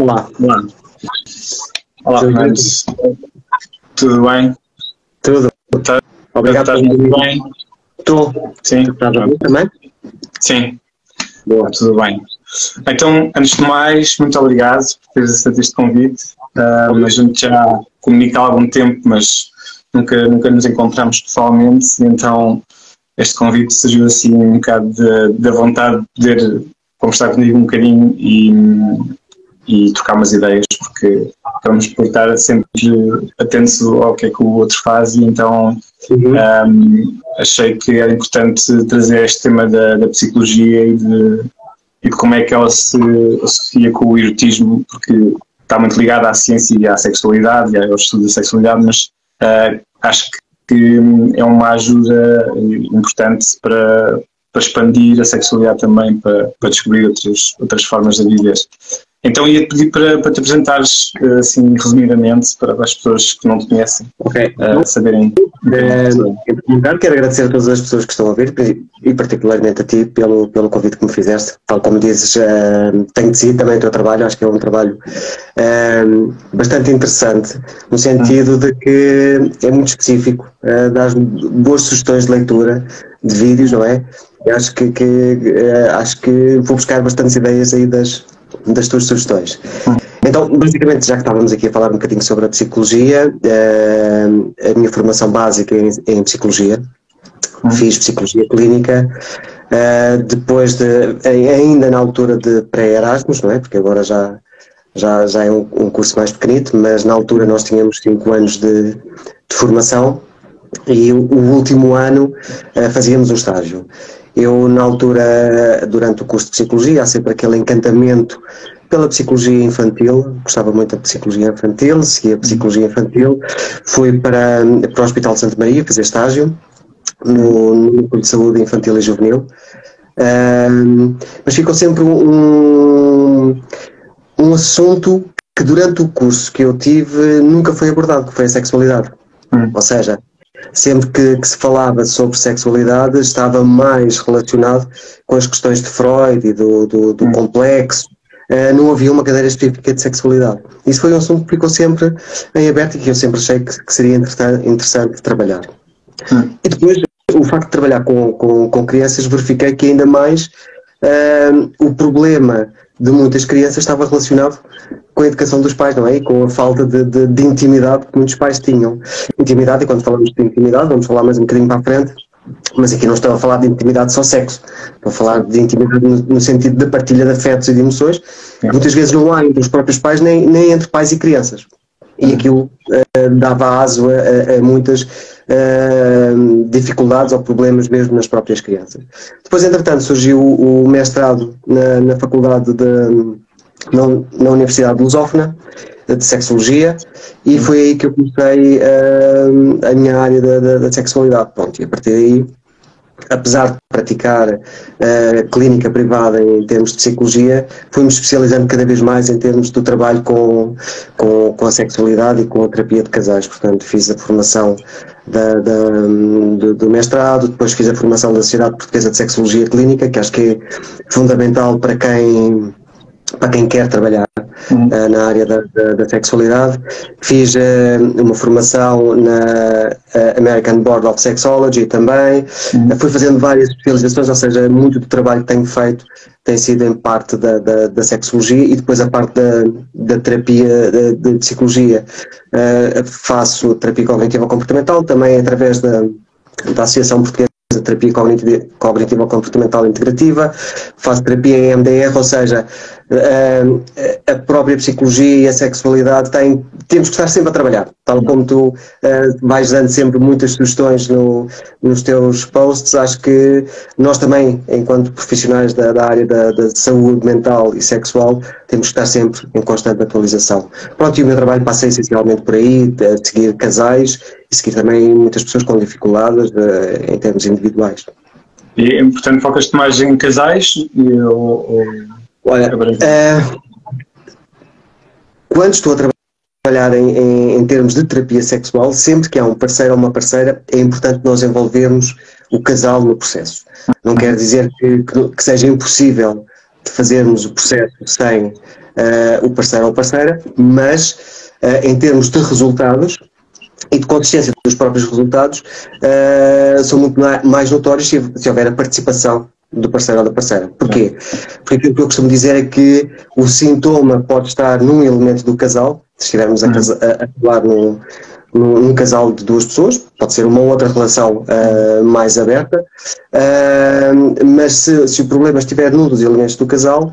Olá. Olá. Olá, Fernandes. Tudo bem? Tudo. Obrigado por vir. Bem? Estou. Sim. Estás a ver também? Sim. Boa. Tudo bem. Então, antes de mais, muito obrigado por teres aceito este convite. A gente já comunica há algum tempo, mas nunca nos encontramos pessoalmente, então este convite surgiu assim um bocado da vontade de poder conversar comigo um bocadinho e trocar umas ideias, porque vamos por estar sempre atentos ao que é que o outro faz, e então achei que era importante trazer este tema da psicologia e de como é que ela se associa com o erotismo, porque está muito ligada à ciência e à sexualidade e ao estudo da sexualidade, mas acho que é uma ajuda importante para expandir a sexualidade também, para descobrir outras formas de viver. Então ia-te pedir para te apresentares, assim, resumidamente, para as pessoas que não te conhecem, saberem. Em primeiro lugar, quero agradecer a todas as pessoas que estão a ouvir e particularmente a ti pelo convite que me fizeste. Tal como dizes, tenho decidido também o teu trabalho, acho que é um trabalho bastante interessante, no sentido de que é muito específico, dá boas sugestões de leitura de vídeos, não é? Eu acho que vou buscar bastantes ideias aí das tuas sugestões. Então, basicamente, já que estávamos aqui a falar um bocadinho sobre a psicologia, a minha formação básica é em psicologia, fiz psicologia clínica, depois ainda na altura de pré-Erasmus, não é? Porque agora já é um curso mais pequenito, mas na altura nós tínhamos 5 anos de formação e o último ano fazíamos um estágio. Eu, na altura, durante o curso de Psicologia, há sempre aquele encantamento pela Psicologia Infantil, gostava muito da Psicologia Infantil, segui a Psicologia Infantil, fui para o Hospital de Santa Maria fazer estágio no Núcleo de Saúde Infantil e Juvenil, mas ficou sempre um assunto que durante o curso que eu tive nunca foi abordado, que foi a sexualidade. Ou seja, sempre que se falava sobre sexualidade estava mais relacionado com as questões de Freud e do complexo, não havia uma cadeira específica de sexualidade. Isso foi um assunto que ficou sempre em aberto e que eu sempre achei que seria interessante trabalhar. E depois, o facto de trabalhar com crianças, verifiquei que ainda mais o problema de muitas crianças estava relacionado com a educação dos pais, não é? E com a falta de intimidade que muitos pais tinham. Intimidade, e quando falamos de intimidade, vamos falar mais um bocadinho para a frente, mas aqui não estou a falar de intimidade só sexo, estou a falar de intimidade no sentido de partilha de afetos e de emoções, que muitas vezes não há entre os próprios pais, nem entre pais e crianças. E aquilo dava aso a muitas dificuldades ou problemas mesmo nas próprias crianças. Depois, entretanto, surgiu o mestrado na faculdade na Universidade de Lusófona, de Sexologia, e foi aí que eu comecei a minha área da sexualidade. Pronto, e a partir daí, apesar de praticar clínica privada em termos de psicologia, fui-me especializando cada vez mais em termos do trabalho com a sexualidade e com a terapia de casais. Portanto, fiz a formação do mestrado, depois fiz a formação da Sociedade Portuguesa de Sexologia Clínica, que acho que é fundamental para quem quer trabalhar na área da sexualidade. Fiz uma formação na American Board of Sexology também. Fui fazendo várias especializações, ou seja, muito do trabalho que tenho feito tem sido em parte da sexologia, e depois a parte da terapia de psicologia. Faço terapia cognitiva comportamental também através da Associação Portuguesa de Terapia Cognitiva Comportamental Integrativa, faço terapia em MDR, ou seja, a própria psicologia e a sexualidade temos que estar sempre a trabalhar, tal como tu vais dando sempre muitas sugestões nos teus posts. Acho que nós também, enquanto profissionais da área da saúde mental e sexual, temos que estar sempre em constante atualização. Pronto, e o meu trabalho passa essencialmente por aí, de seguir casais e seguir também muitas pessoas com dificuldades em termos individuais. E, portanto, focas-te mais em casais? Olha, quando estou a trabalhar em termos de terapia sexual, sempre que há um parceiro ou uma parceira, é importante nós envolvermos o casal no processo. Não quer dizer que seja impossível de fazermos o processo sem o parceiro ou parceira, mas em termos de resultados e de consistência dos próprios resultados, são muito mais notórios se houver a participação do parceiro ou da parceira. Porquê? Porque aquilo que eu costumo dizer é que o sintoma pode estar num elemento do casal, se estivermos a falar num casal de duas pessoas, pode ser uma outra relação mais aberta, mas se o problema estiver num dos elementos do casal,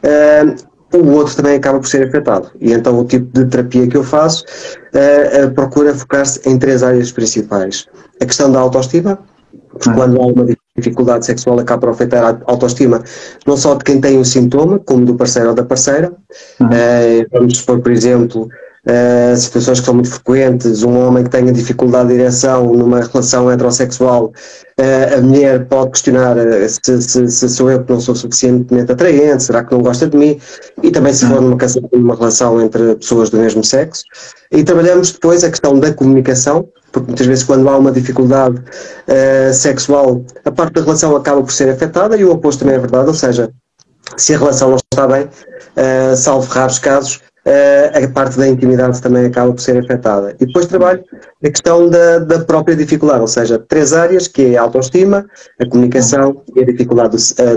o outro também acaba por ser afetado. E então o tipo de terapia que eu faço procura focar-se em 3 áreas principais. A questão da autoestima, porque quando há uma dificuldade sexual acaba por afetar a autoestima não só de quem tem o sintoma, como do parceiro ou da parceira. Vamos supor, por exemplo, situações que são muito frequentes, um homem que tenha dificuldade de ereção numa relação heterossexual, a mulher pode questionar se sou eu que não sou suficientemente atraente, será que não gosta de mim, e também se for numa relação entre pessoas do mesmo sexo. E trabalhamos depois a questão da comunicação, porque muitas vezes quando há uma dificuldade sexual, a parte da relação acaba por ser afetada, e o oposto também é verdade, ou seja, se a relação não está bem, salvo raros casos, a parte da intimidade também acaba por ser afetada. E depois trabalho a questão da própria dificuldade, ou seja, 3 áreas, que é a autoestima, a comunicação e a dificuldade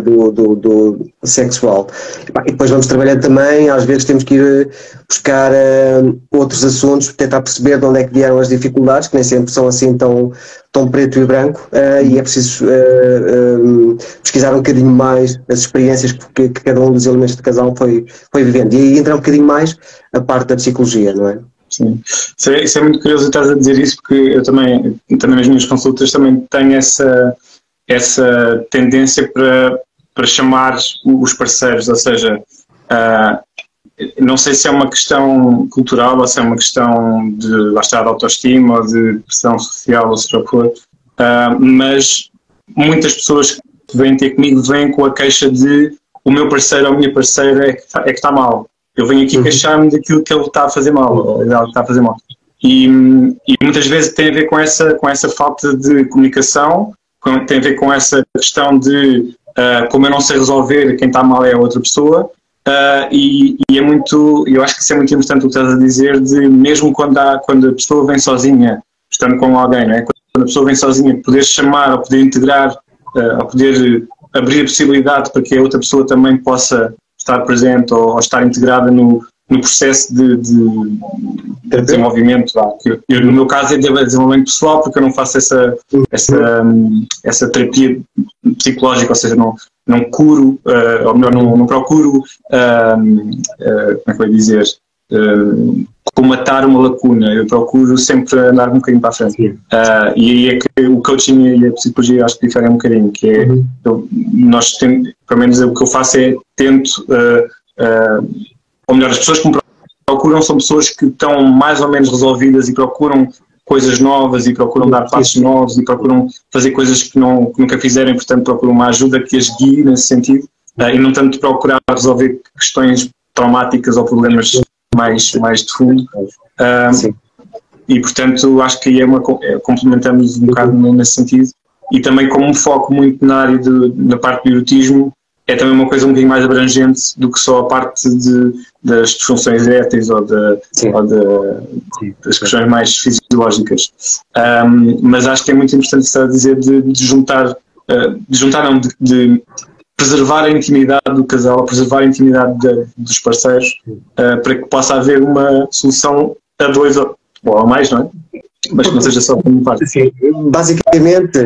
do sexual. E depois vamos trabalhando também, às vezes temos que ir buscar outros assuntos, tentar perceber de onde é que vieram as dificuldades, que nem sempre são assim tão preto e branco, e é preciso pesquisar um bocadinho mais as experiências que cada um dos elementos de casal foi vivendo. E aí entra um bocadinho mais a parte da psicologia, não é? Sim, isso é muito curioso estás a dizer isso, porque eu também nas minhas consultas também tenho essa tendência para chamar os parceiros, ou seja, não sei se é uma questão cultural ou se é uma questão de autoestima ou de pressão social ou seja o que for, mas muitas pessoas que vêm ter comigo vêm com a queixa de o meu parceiro ou a minha parceira é que está mal. Eu venho aqui queixar-me daquilo que ele está a fazer mal, ou ela está a fazer mal. E muitas vezes tem a ver com essa falta de comunicação, tem a ver com essa questão de como eu não sei resolver, quem está mal é a outra pessoa. E é muito, eu acho que isso é muito importante o que estás a dizer, de mesmo quando a pessoa vem sozinha, estando com alguém, não é? Quando a pessoa vem sozinha, poder chamar, ou poder integrar, ou poder abrir a possibilidade para que a outra pessoa também possa estar presente ou estar integrada no processo de desenvolvimento. No meu caso é desenvolvimento pessoal, porque eu não faço essa terapia psicológica, ou seja, não curo, ou melhor, não procuro, como é que eu ia dizer, comatar uma lacuna. Eu procuro sempre andar um bocadinho para a frente. E aí é que o coaching e a psicologia acho que diferem um bocadinho, que é, nós temos, pelo menos o que eu faço é tento, ou melhor, as pessoas que me procuram são pessoas que estão mais ou menos resolvidas e procuram coisas novas e procuram dar passos novos e procuram fazer coisas que nunca fizeram, portanto procuram uma ajuda que as guie nesse sentido, e não tanto procurar resolver questões traumáticas ou problemas mais de fundo. E portanto acho que complementamos um bocado nesse sentido, e também como foco muito na área na parte do erotismo, é também uma coisa um bocadinho mais abrangente do que só a parte das disfunções eréteis ou das questões mais fisiológicas. Mas acho que é muito importante estar a dizer de preservar a intimidade do casal, preservar a intimidade dos parceiros, para que possa haver uma solução a 2 ou a mais, não é? Mas que não seja só por uma parte. Sim. Basicamente,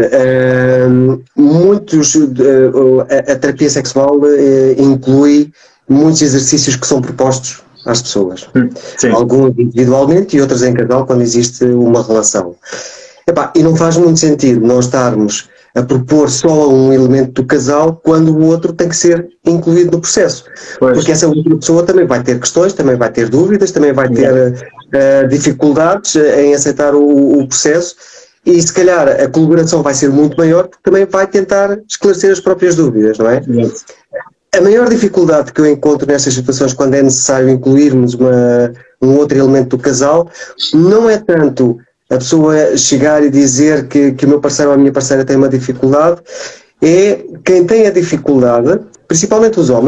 a terapia sexual inclui muitos exercícios que são propostos às pessoas. Sim. Alguns individualmente e outros em casal, quando existe uma relação. E não faz muito sentido nós estarmos a propor só um elemento do casal quando o outro tem que ser incluído no processo. Pois. Porque essa outra pessoa também vai ter questões, também vai ter dúvidas, também vai ter dificuldades em aceitar o processo, e se calhar a colaboração vai ser muito maior, porque também vai tentar esclarecer as próprias dúvidas, não é? A maior dificuldade que eu encontro nestas situações, quando é necessário incluirmos um outro elemento do casal, não é tanto a pessoa chegar e dizer que o meu parceiro ou a minha parceira tem uma dificuldade, é quem tem a dificuldade, principalmente os homens,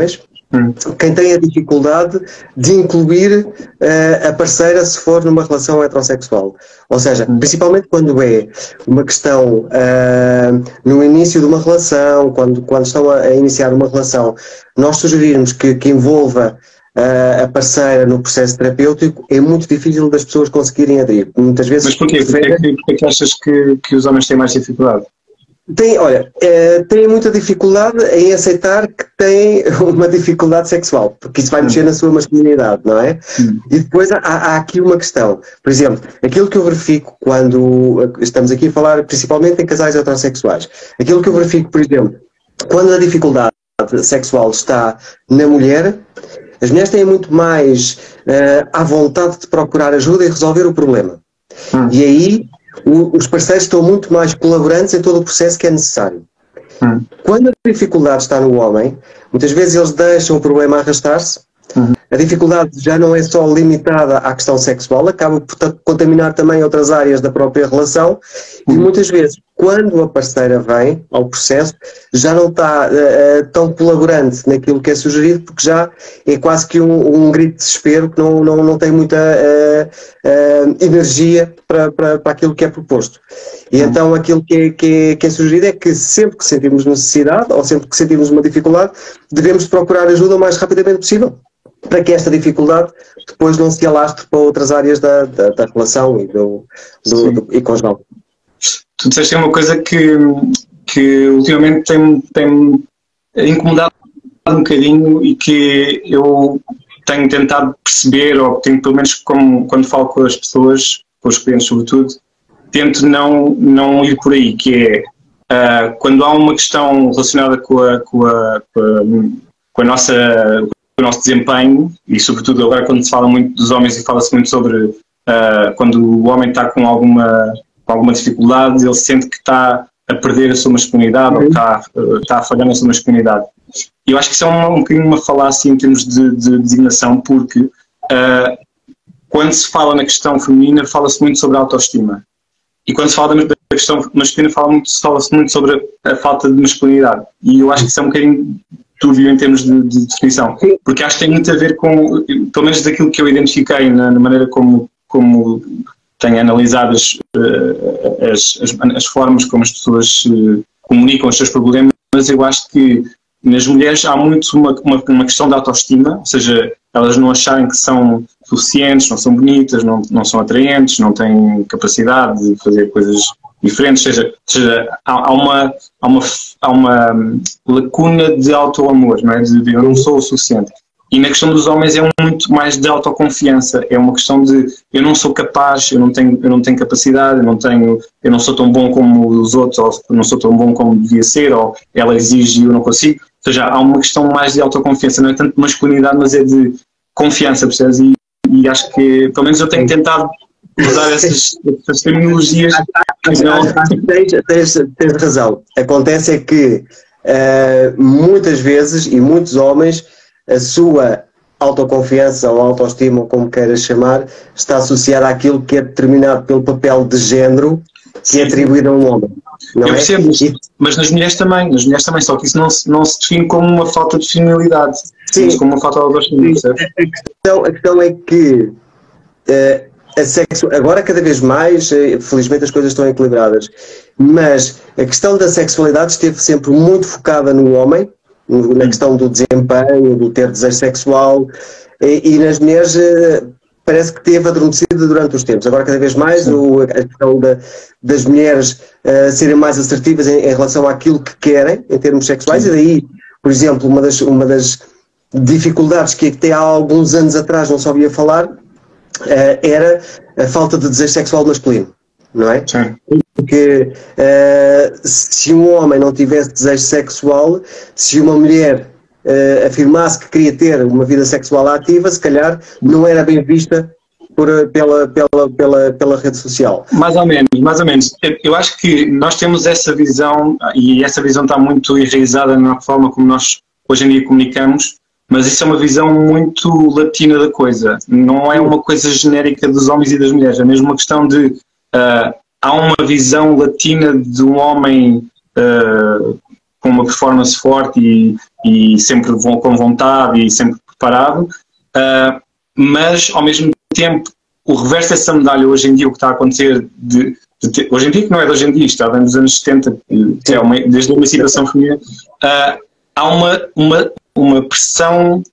quem tem a dificuldade de incluir a parceira se for numa relação heterossexual. Ou seja, principalmente quando é uma questão no início de uma relação, quando estão a iniciar uma relação, nós sugerirmos que envolva a parceira no processo terapêutico, é muito difícil das pessoas conseguirem aderir. Muitas vezes. Mas porquê? Porquê que achas que os homens têm mais dificuldade? Têm muita dificuldade em aceitar que têm uma dificuldade sexual, porque isso vai mexer na sua masculinidade, não é? E depois há aqui uma questão. Por exemplo, aquilo que eu verifico quando estamos aqui a falar principalmente em casais heterossexuais, aquilo que eu verifico, por exemplo, quando a dificuldade sexual está na mulher, as mulheres têm muito mais à vontade de procurar ajuda e resolver o problema. E aí os parceiros estão muito mais colaborantes em todo o processo que é necessário. Quando a dificuldade está no homem, muitas vezes eles deixam o problema arrastar-se. A dificuldade já não é só limitada à questão sexual, acaba por contaminar também outras áreas da própria relação e muitas vezes, quando a parceira vem ao processo, já não está tão colaborante naquilo que é sugerido, porque já é quase que um grito de desespero, que não tem muita energia para aquilo que é proposto. E então aquilo que é sugerido é que sempre que sentirmos necessidade, ou sempre que sentirmos uma dificuldade, devemos procurar ajuda o mais rapidamente possível, para que esta dificuldade depois não se alastre para outras áreas da relação e conjugal. Tu disseste uma coisa que ultimamente tem incomodado um bocadinho e que eu tenho tentado perceber, ou tenho, pelo menos quando falo com as pessoas, com os clientes sobretudo, tento não ir por aí, que é quando há uma questão relacionada com o nosso desempenho, e sobretudo agora quando se fala muito dos homens e fala-se muito sobre quando o homem está com alguma dificuldade, ele sente que está a perder a sua masculinidade ou está a falhar na sua masculinidade. E eu acho que isso é um bocadinho uma falácia em termos de designação, porque quando se fala na questão feminina fala-se muito sobre a autoestima. E quando se fala da questão masculina fala-se muito sobre a falta de masculinidade. E eu acho que isso é um bocadinho dúbio em termos de definição. Porque acho que tem muito a ver com, pelo menos daquilo que eu identifiquei na maneira como tenho analisado as formas como as pessoas comunicam os seus problemas, mas eu acho que nas mulheres há muito uma questão de autoestima, ou seja, elas não acharem que são suficientes, não são bonitas, não são atraentes, não têm capacidade de fazer coisas diferentes, ou seja, há uma lacuna de auto-amor, não é? De eu não sou o suficiente. E na questão dos homens é muito mais de autoconfiança, é uma questão de eu não sou capaz, eu não tenho capacidade, eu não sou tão bom como os outros, ou não sou tão bom como devia ser, ou ela exige e eu não consigo. Ou seja, há uma questão mais de autoconfiança, não é tanto de masculinidade, mas é de confiança, percebes? E acho que, pelo menos eu tenho tentado usar essas terminologias. Tens razão. Acontece é que muitas vezes, e muitos homens, a sua autoconfiança ou autoestima, ou como queiras chamar, está associada àquilo que é determinado pelo papel de género que é atribuído a um homem. Não eu percebo isto, mas nas mulheres também, só que isso não se define como uma falta de feminilidade, mas como uma falta de autoestima. A questão é que agora cada vez mais, felizmente as coisas estão equilibradas, mas a questão da sexualidade esteve sempre muito focada no homem, na questão do desempenho, do ter desejo sexual, e nas mulheres parece que teve adormecido durante os tempos. Agora cada vez mais a questão das mulheres serem mais assertivas em relação àquilo que querem em termos sexuais, e daí, por exemplo, uma das dificuldades que até há alguns anos atrás não se ouvia falar era a falta de desejo sexual masculino, não é? Sim. Porque se um homem não tivesse desejo sexual, se uma mulher afirmasse que queria ter uma vida sexual ativa, se calhar não era bem vista pela rede social. Mais ou menos. Eu acho que nós temos essa visão, e essa visão está muito enraizada na forma como nós hoje em dia comunicamos, mas isso é uma visão muito latina da coisa, não é uma coisa genérica dos homens e das mulheres, é mesmo uma questão de há uma visão latina de um homem com uma performance forte e sempre com vontade e sempre preparado, mas ao mesmo tempo o reverso dessa medalha hoje em dia, o que está a acontecer hoje em dia, que não é de hoje em dia, está nos anos 70, desde a emancipação feminina, há uma pressão,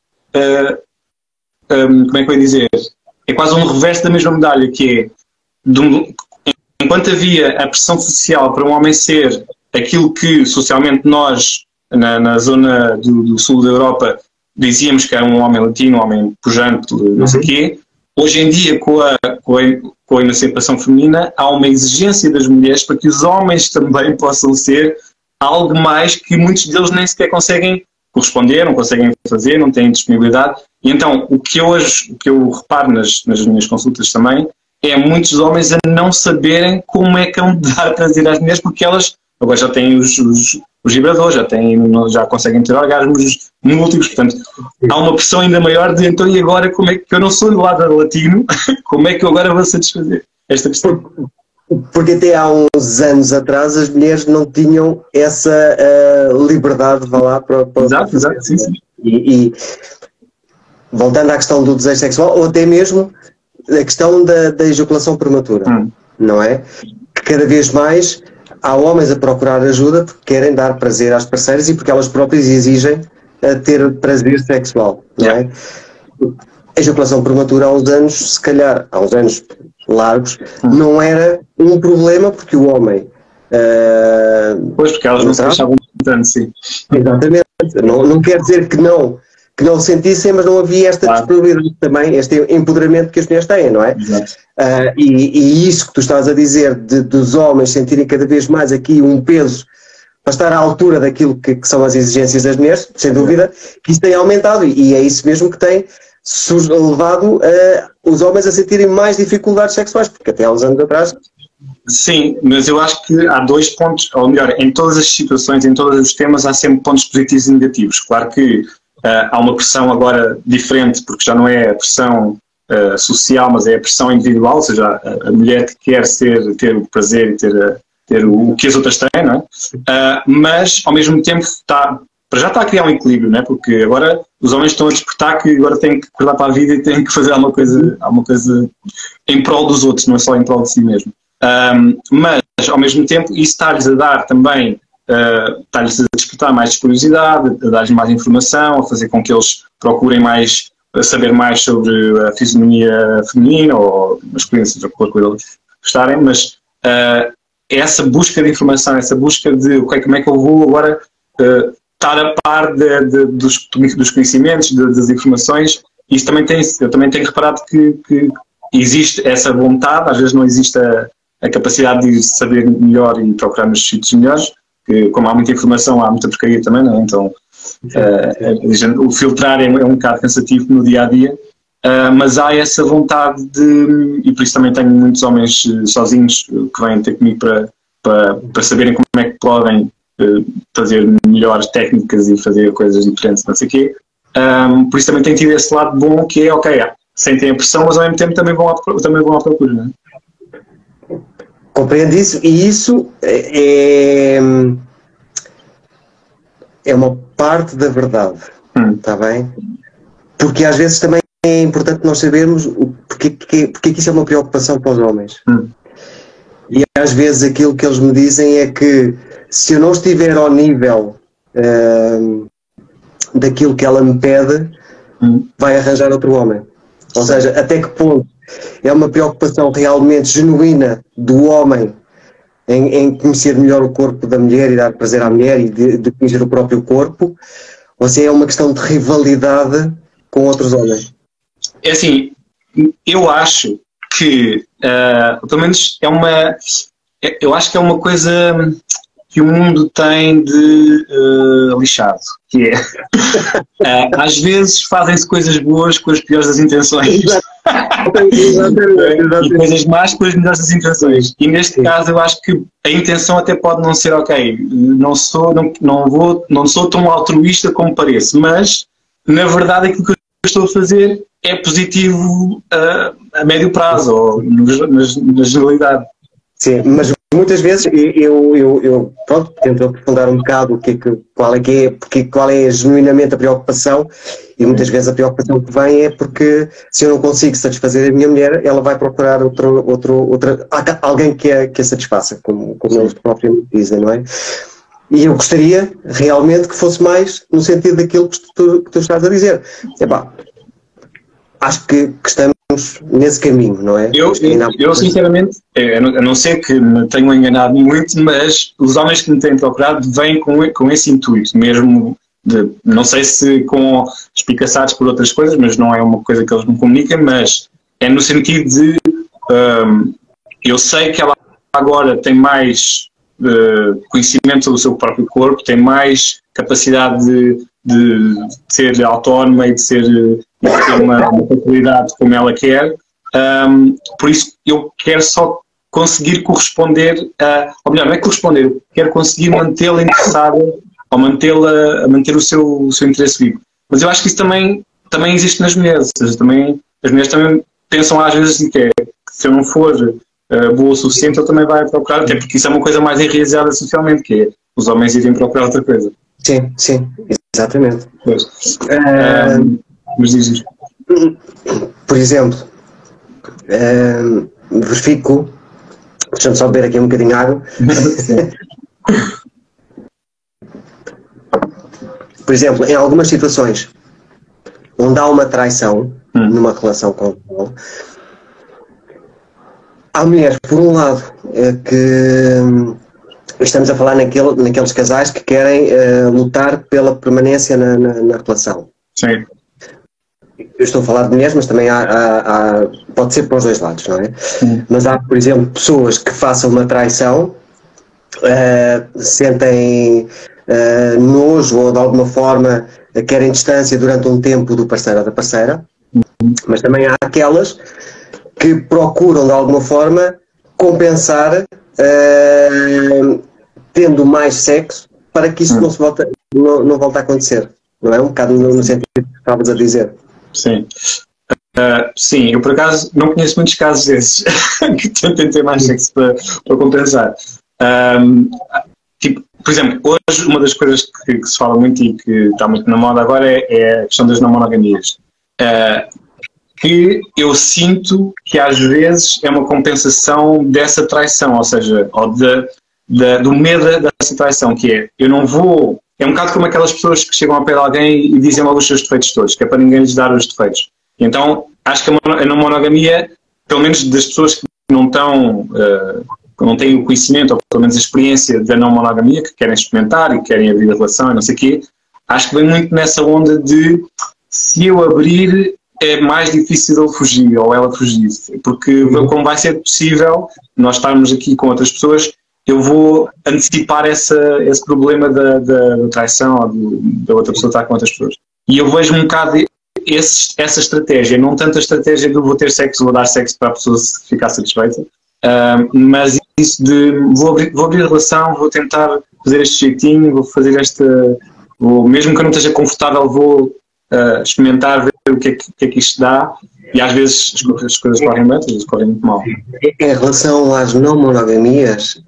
como é que eu ia dizer? É quase um reverso da mesma medalha, que é, enquanto havia a pressão social para um homem ser aquilo que socialmente nós, na zona do sul da Europa, dizíamos que era um homem latino, um homem pujante, não sei o quê, hoje em dia, com a emancipação feminina, há uma exigência das mulheres para que os homens também possam ser algo mais que muitos deles nem sequer conseguem corresponder, não conseguem fazer, não têm disponibilidade. E então, o que eu reparo nas minhas consultas também, é muitos homens a não saberem como é que hão de dar prazer às mulheres, porque elas agora já têm os vibradores, já conseguem ter orgasmos múltiplos, portanto, há uma pressão ainda maior de, então, e agora, como é que eu não sou do lado latino, como é que eu agora vou satisfazer esta questão? Porque até há uns anos atrás as mulheres não tinham essa liberdade, vá lá, para exato, sim. E voltando à questão do desejo sexual, ou até mesmo a questão da ejaculação prematura, não é? Que cada vez mais há homens a procurar ajuda porque querem dar prazer às parceiras e porque elas próprias exigem ter prazer sexual, não é? A ejaculação prematura há uns anos, se calhar, há uns anos largos, não era um problema porque o homem... pois, porque elas não se deixavam tanto, sim. Exatamente. Não quer dizer que não sentissem, mas não havia esta disponibilidade também, este empoderamento que as mulheres têm, não é? E isso que tu estás a dizer, dos homens sentirem cada vez mais aqui um peso para estar à altura daquilo que são as exigências das mulheres, sem dúvida, que isso tem aumentado e é isso mesmo que tem levado os homens a sentirem mais dificuldades sexuais, porque até há uns anos atrás... Sim, mas eu acho que há dois pontos, ou melhor, em todas as situações, em todos os temas, há sempre pontos positivos e negativos. Claro que há uma pressão agora diferente, porque já não é a pressão social, mas é a pressão individual, ou seja, a mulher que quer ter o prazer e ter o que as outras têm, não é? Mas, ao mesmo tempo, já está a criar um equilíbrio, não é? Porque agora os homens estão a despertar que agora têm que acordar para a vida e têm que fazer alguma coisa em prol dos outros, não é só em prol de si mesmo. Mas, ao mesmo tempo, isso está-lhes a dar também, está-lhes a despertar mais curiosidade, a dar-lhes mais informação, a fazer com que eles procurem mais, saber mais sobre a fisionomia feminina ou masculina, seja qual coisa eles gostarem, mas essa busca de informação, essa busca de como é que eu vou agora estar a par dos conhecimentos, das informações, isso também eu também tenho reparado que existe essa vontade, às vezes não existe a capacidade de saber melhor e procurar nos sítios melhores, que como há muita informação, há muita porcaria também, não é? Então o filtrar é um bocado cansativo no dia-a-dia, mas há essa vontade e por isso também tenho muitos homens sozinhos que vêm ter comigo para saberem como é que podem fazer melhores técnicas e fazer coisas diferentes, não sei o quê. Por isso também tem tido esse lado bom que é, ok, sentem a pressão, mas ao mesmo tempo também vão à procura, não é? Compreendo isso, e isso é uma parte da verdade, está bem? Porque às vezes também é importante nós sabermos porque isso é uma preocupação para os homens. E às vezes aquilo que eles me dizem é que se eu não estiver ao nível daquilo que ela me pede, vai arranjar outro homem. Ou seja, até que ponto é uma preocupação realmente genuína do homem em conhecer melhor o corpo da mulher e dar prazer à mulher e de conhecer o próprio corpo, ou se é uma questão de rivalidade com outros homens? É assim, eu acho que, pelo menos eu acho que é uma coisa que o mundo tem de lixado, que é, às vezes fazem-se coisas boas com as piores das intenções. E coisas más com as melhores das intenções. E neste caso eu acho que a intenção até pode não ser, ok, não sou tão altruísta como pareço, mas na verdade aquilo que eu estou a fazer é positivo a médio prazo, ou na generalidade. Sim, mas muitas vezes eu pronto, tento aprofundar um bocado qual é genuinamente a preocupação, e muitas vezes a preocupação que vem é porque se eu não consigo satisfazer a minha mulher, ela vai procurar alguém que a satisfaça, como eles próprios dizem, não é? E eu gostaria realmente que fosse mais no sentido daquilo que tu estás a dizer. Epá, acho que estamos nesse caminho, não é? Eu sinceramente, a não ser que me tenham enganado muito, mas os homens que me têm procurado vêm com esse intuito, mesmo de, não sei se espicaçados por outras coisas, mas não é uma coisa que eles me comunicam, mas é no sentido de eu sei que ela agora tem mais conhecimento sobre o seu próprio corpo, tem mais capacidade de ser autónoma e de ter uma facilidade como ela quer, por isso eu quero só conseguir corresponder ou melhor, não é corresponder, eu quero conseguir mantê-la interessada ou manter o seu interesse vivo. Mas eu acho que isso também existe nas mulheres, ou seja, as mulheres também pensam às vezes que se eu não for boa o suficiente, ele também vai procurar, até porque isso é uma coisa mais enraizada socialmente, que é os homens irem procurar outra coisa. Sim, exatamente. Mas diz. Por exemplo, verifico, deixa-me só beber aqui um bocadinho de água. Por exemplo, em algumas situações onde há uma traição numa relação conjugal, há mulheres, por um lado, que estamos a falar naqueles casais que querem lutar pela permanência na relação. Sim. Eu estou a falar de mulheres, mas também pode ser para os dois lados, não é? Mas há, por exemplo, pessoas que façam uma traição, sentem nojo ou de alguma forma querem distância durante um tempo do parceiro ou da parceira, mas também há aquelas que procuram de alguma forma compensar tendo mais sexo para que isso não volte a acontecer, não é? Um bocado no sentido que estavas a dizer. Sim. Sim, eu por acaso não conheço muitos casos desses que tentem ter mais sexo para compensar. Tipo, por exemplo, hoje uma das coisas que se fala muito e que está muito na moda agora é a questão das não monogamias. Que eu sinto que às vezes é uma compensação dessa traição, ou seja, do medo dessa traição, que é, eu não vou... É um bocado como aquelas pessoas que chegam ao pé de alguém e dizem logo os seus defeitos todos, que é para ninguém lhes dar os defeitos. Então, acho que a não monogamia, pelo menos das pessoas que não têm o conhecimento, ou pelo menos a experiência da não monogamia, que querem experimentar e querem abrir a relação e não sei o quê, acho que vem muito nessa onda de, se eu abrir, é mais difícil ele fugir, ou ela fugir. Porque como vai ser possível nós estarmos aqui com outras pessoas, eu vou antecipar esse problema da traição ou da outra pessoa estar com outras pessoas. E eu vejo um bocado essa estratégia, não tanto a estratégia de vou ter sexo, vou dar sexo para a pessoa ficar satisfeita, mas isso de vou abrir a relação, vou tentar fazer este jeitinho, vou fazer mesmo que eu não esteja confortável, vou experimentar, ver o que é que isto dá. E às vezes as coisas correm bem, às vezes correm muito mal. Em relação às não monogamias,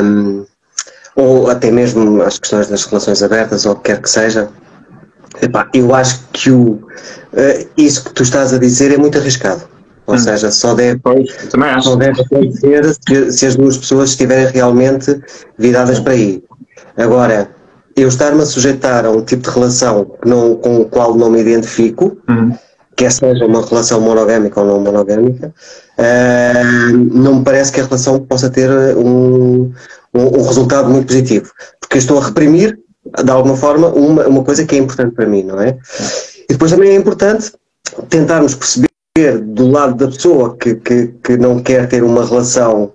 ou até mesmo às questões das relações abertas, ou o que quer que seja, eu acho que isso que tu estás a dizer é muito arriscado. Ou seja, só deve acontecer se as duas pessoas estiverem realmente viradas para aí. Agora, eu estar-me a sujeitar a um tipo de relação com o qual não me identifico, quer seja uma relação monogâmica ou não monogâmica, não me parece que a relação possa ter um resultado muito positivo. Porque eu estou a reprimir, de alguma forma, uma coisa que é importante para mim, não é? E depois também é importante tentarmos perceber do lado da pessoa que não quer ter uma relação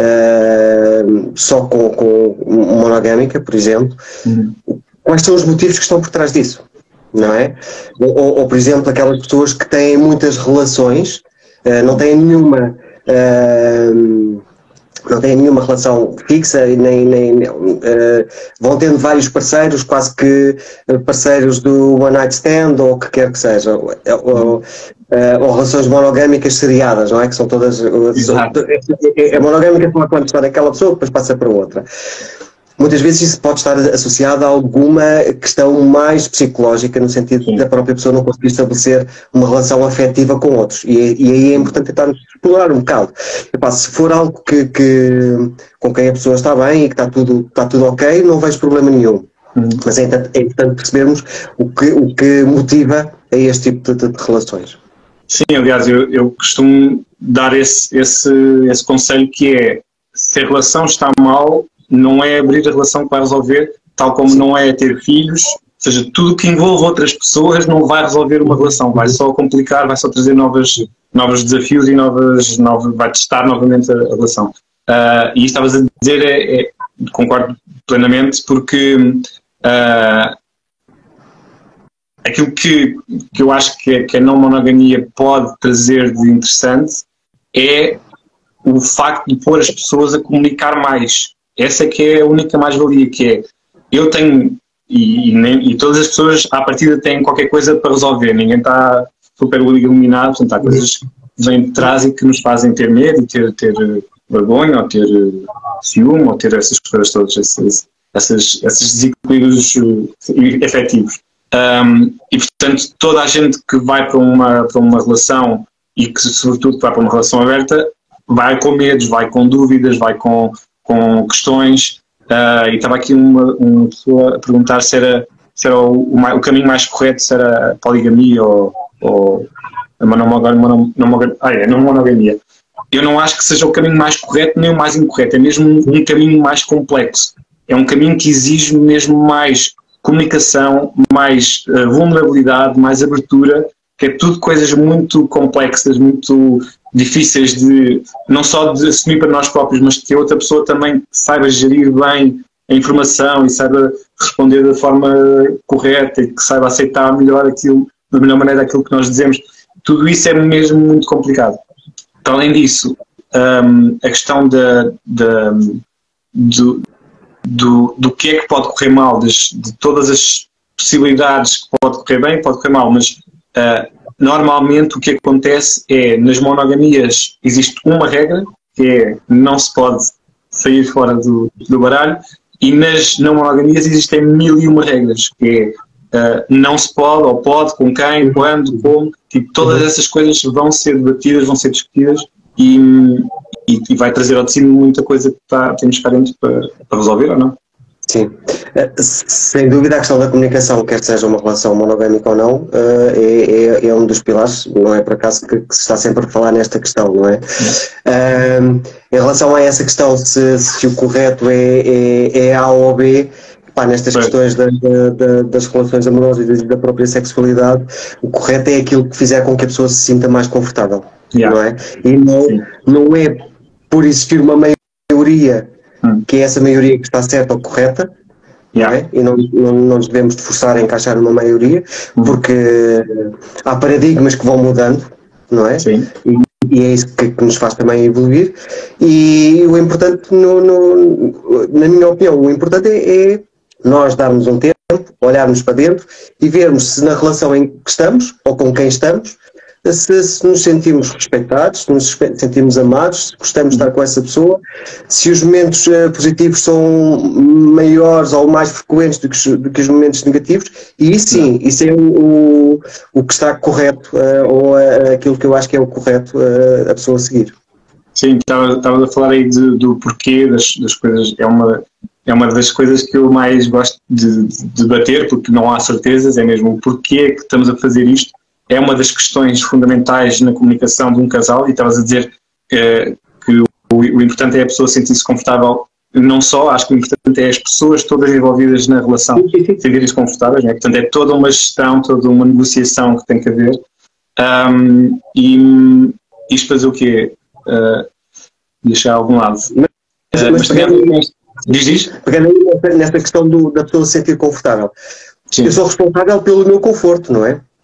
só com monogâmica, por exemplo, quais são os motivos que estão por trás disso. Não é? Ou, por exemplo, aquelas pessoas que têm muitas relações, não têm nenhuma não têm nenhuma relação fixa e vão tendo vários parceiros, quase que parceiros do one night stand ou o que quer que seja, ou relações monogâmicas seriadas, não é? Que são todas... É monogâmica quando está naquela pessoa, depois passa para outra. Muitas vezes isso pode estar associado a alguma questão mais psicológica, no sentido da própria pessoa não conseguir estabelecer uma relação afetiva com outros. E aí é importante tentar explorar um bocado. Se for algo com quem a pessoa está bem e que está tudo ok, não vejo problema nenhum. Mas é importante percebermos o que motiva a este tipo de relações. Sim, aliás, eu costumo dar esse conselho, que é: se a relação está mal, não é abrir a relação que vai resolver, tal como não é ter filhos, ou seja, tudo que envolve outras pessoas não vai resolver uma relação, vai só complicar, vai só trazer novos desafios e vai testar novamente a relação. E isto estavas a dizer, concordo plenamente, porque aquilo que eu acho que a não monogamia pode trazer de interessante é o facto de pôr as pessoas a comunicar mais. Essa que é a única mais-valia, que é: eu tenho, e todas as pessoas à partida têm qualquer coisa para resolver, ninguém está super iluminado, portanto há coisas que vêm de trás e que nos fazem ter medo, ter vergonha, ou ter ciúme, ou ter essas coisas todas, esses desequilíbrios efetivos. E portanto toda a gente que vai para uma relação, e que sobretudo vai para uma relação aberta, vai com medos, vai com dúvidas, vai com questões, e estava aqui uma pessoa a perguntar se era o caminho mais correto, se era a poligamia ou a não monogamia. Eu não acho que seja o caminho mais correto nem o mais incorreto, é mesmo um caminho mais complexo, é um caminho que exige mesmo mais comunicação, mais vulnerabilidade, mais abertura, que é tudo coisas muito complexas, muito difíceis não só de assumir para nós próprios, mas que a outra pessoa também saiba gerir bem a informação e saiba responder da forma correta, e que saiba aceitar melhor aquilo, da melhor maneira aquilo que nós dizemos. Tudo isso é mesmo muito complicado. Para além disso, a questão do que é que pode correr mal, de todas as possibilidades que pode correr bem, pode correr mal, mas normalmente o que acontece é, nas monogamias existe uma regra, que é: não se pode sair fora do baralho, e nas não monogamias existem 1001 regras, que é não se pode, ou pode, com quem, quando, como, tipo, todas essas coisas vão ser debatidas, vão ser discutidas, e vai trazer ao de cima muita coisa que temos cá dentro para resolver, ou não? Sim, sem dúvida a questão da comunicação, quer seja uma relação monogâmica ou não, é um dos pilares, não é por acaso que se está sempre a falar nesta questão, não é? Em relação a essa questão, se o correto é A ou B, nestas questões das relações amorosas e da própria sexualidade, o correto é aquilo que fizer com que a pessoa se sinta mais confortável, não é? E não é por existir uma maioria que é essa maioria que está certa ou correta, não é? E não nos devemos de forçar a encaixar numa maioria, porque há paradigmas que vão mudando, não é? Sim. E é isso que nos faz também evoluir, e o importante, na minha opinião, o importante é nós darmos um tempo, olharmos para dentro e vermos se na relação em que estamos, ou com quem estamos, se nos sentimos respeitados, se nos sentimos amados, se gostamos de estar com essa pessoa, se os momentos positivos são maiores ou mais frequentes do que os momentos negativos, e isso sim, isso é o que está correto, ou aquilo que eu acho que é o correto a pessoa seguir. Sim, estava a falar aí do porquê das coisas. É uma das coisas que eu mais gosto de debater, porque não há certezas, é mesmo o porquê que estamos a fazer isto. É uma das questões fundamentais na comunicação de um casal, e estavas a dizer que o importante é a pessoa sentir-se confortável. Não só, acho que o importante é as pessoas todas envolvidas na relação sentirem-se confortáveis, né? Portanto é toda uma gestão, toda uma negociação que tem que haver. E isto fazer o quê? Deixar a algum lado. Mas pegando nesta questão da pessoa se sentir confortável. Sim. Eu sou responsável pelo meu conforto, não é?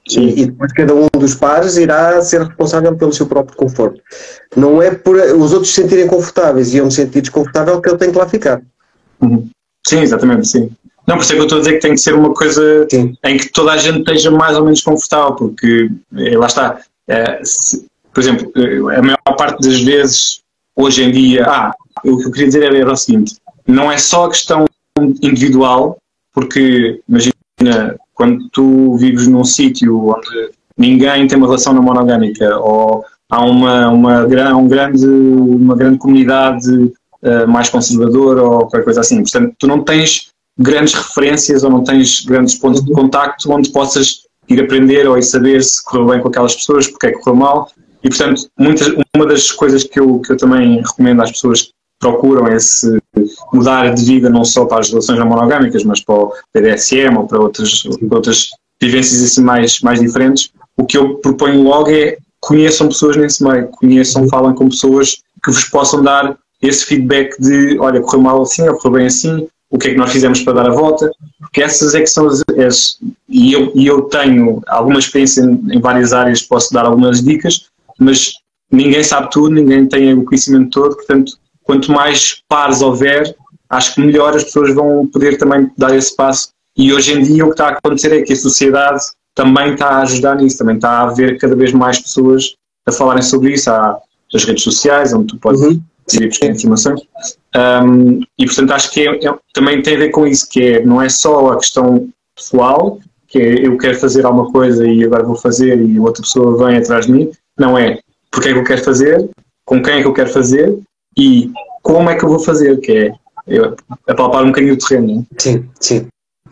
E depois cada um dos pares irá ser responsável pelo seu próprio conforto. Não é por os outros se sentirem confortáveis e eu me sentir desconfortável que eu tenho que lá ficar. Sim, exatamente, sim. Não, por isso é que eu estou a dizer que tem que ser uma coisa em que toda a gente esteja mais ou menos confortável, porque lá está. Por exemplo, a maior parte das vezes, hoje em dia, o que eu queria dizer era o seguinte, não é só a questão individual, porque, imagina, quando tu vives num sítio onde ninguém tem uma relação não monogâmica, ou há uma grande comunidade mais conservadora, ou qualquer coisa assim, portanto, tu não tens grandes referências, ou não tens grandes pontos de contacto onde possas ir aprender, ou ir saber se correu bem com aquelas pessoas, porque é que correu mal. E, portanto, uma das coisas que eu também recomendo às pessoas que procuram esse mudar de vida, não só para as relações não monogâmicas, mas para o BDSM ou para outras vivências assim mais diferentes, o que eu proponho logo é conheçam pessoas nesse meio, falem com pessoas que vos possam dar esse feedback de, olha, correu mal assim, ou correu bem assim, o que é que nós fizemos para dar a volta, porque essas é que são e eu tenho alguma experiência em várias áreas, posso dar algumas dicas, mas ninguém sabe tudo, ninguém tem o conhecimento todo, portanto, quanto mais pares houver, acho que melhor as pessoas vão poder também dar esse passo. E hoje em dia o que está a acontecer é que a sociedade também está a ajudar nisso, também está a haver cada vez mais pessoas a falarem sobre isso. Há as redes sociais, onde tu podes ir buscar informações. E portanto acho que também tem a ver com isso, que não é só a questão pessoal, que é eu quero fazer alguma coisa e agora vou fazer e outra pessoa vem atrás de mim. Não é porque é que eu quero fazer, com quem é que eu quero fazer e como é que eu vou fazer, que é apalpar um bocadinho o terreno. Não é? Sim.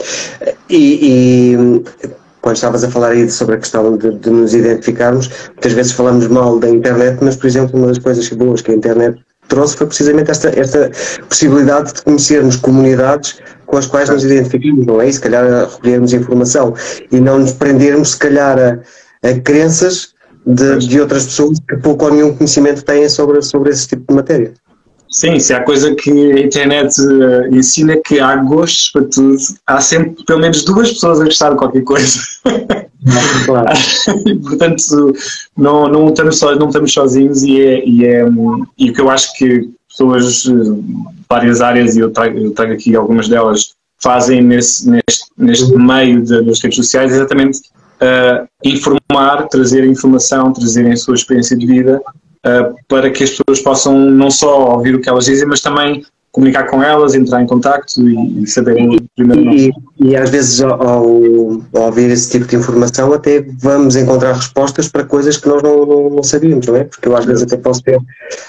E quando estavas a falar aí sobre a questão de nos identificarmos, muitas vezes falamos mal da internet, mas, por exemplo, uma das coisas boas que a internet trouxe foi precisamente esta possibilidade de conhecermos comunidades com as quais nos identificamos, não é? E se calhar recolhermos informação e não nos prendermos, se calhar, a crenças de outras pessoas que pouco ou nenhum conhecimento têm sobre esse tipo de matéria. Sim, se há coisa que a internet ensina é que há gostos para tudo. Há sempre pelo menos duas pessoas a gostar de qualquer coisa. Claro. Portanto, não estamos sozinhos e o que eu acho que pessoas de várias áreas, e eu trago aqui algumas delas, fazem neste meio das redes sociais é exatamente informar, trazer informação, trazerem a sua experiência de vida para que as pessoas possam não só ouvir o que elas dizem, mas também comunicar com elas, entrar em contacto e saberem primeiro. E às vezes ao ouvir esse tipo de informação até vamos encontrar respostas para coisas que nós não sabíamos, não é? Porque eu às vezes até posso ter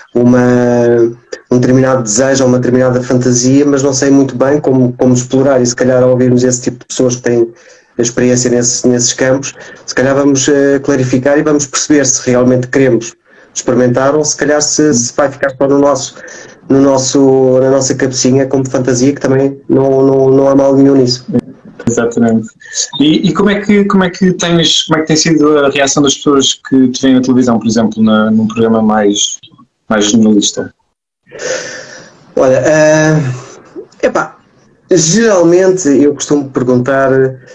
um determinado desejo ou uma determinada fantasia, mas não sei muito bem como explorar, e se calhar ao ouvirmos esse tipo de pessoas que têm a experiência nesses campos, se calhar vamos clarificar e vamos perceber se realmente queremos experimentar ou se calhar se vai ficar só na nossa cabecinha como fantasia, que também não há mal nenhum nisso. Exatamente. E como é que tem sido a reação das pessoas que te veem na televisão, por exemplo, num programa mais generalista? Olha, geralmente eu costumo perguntar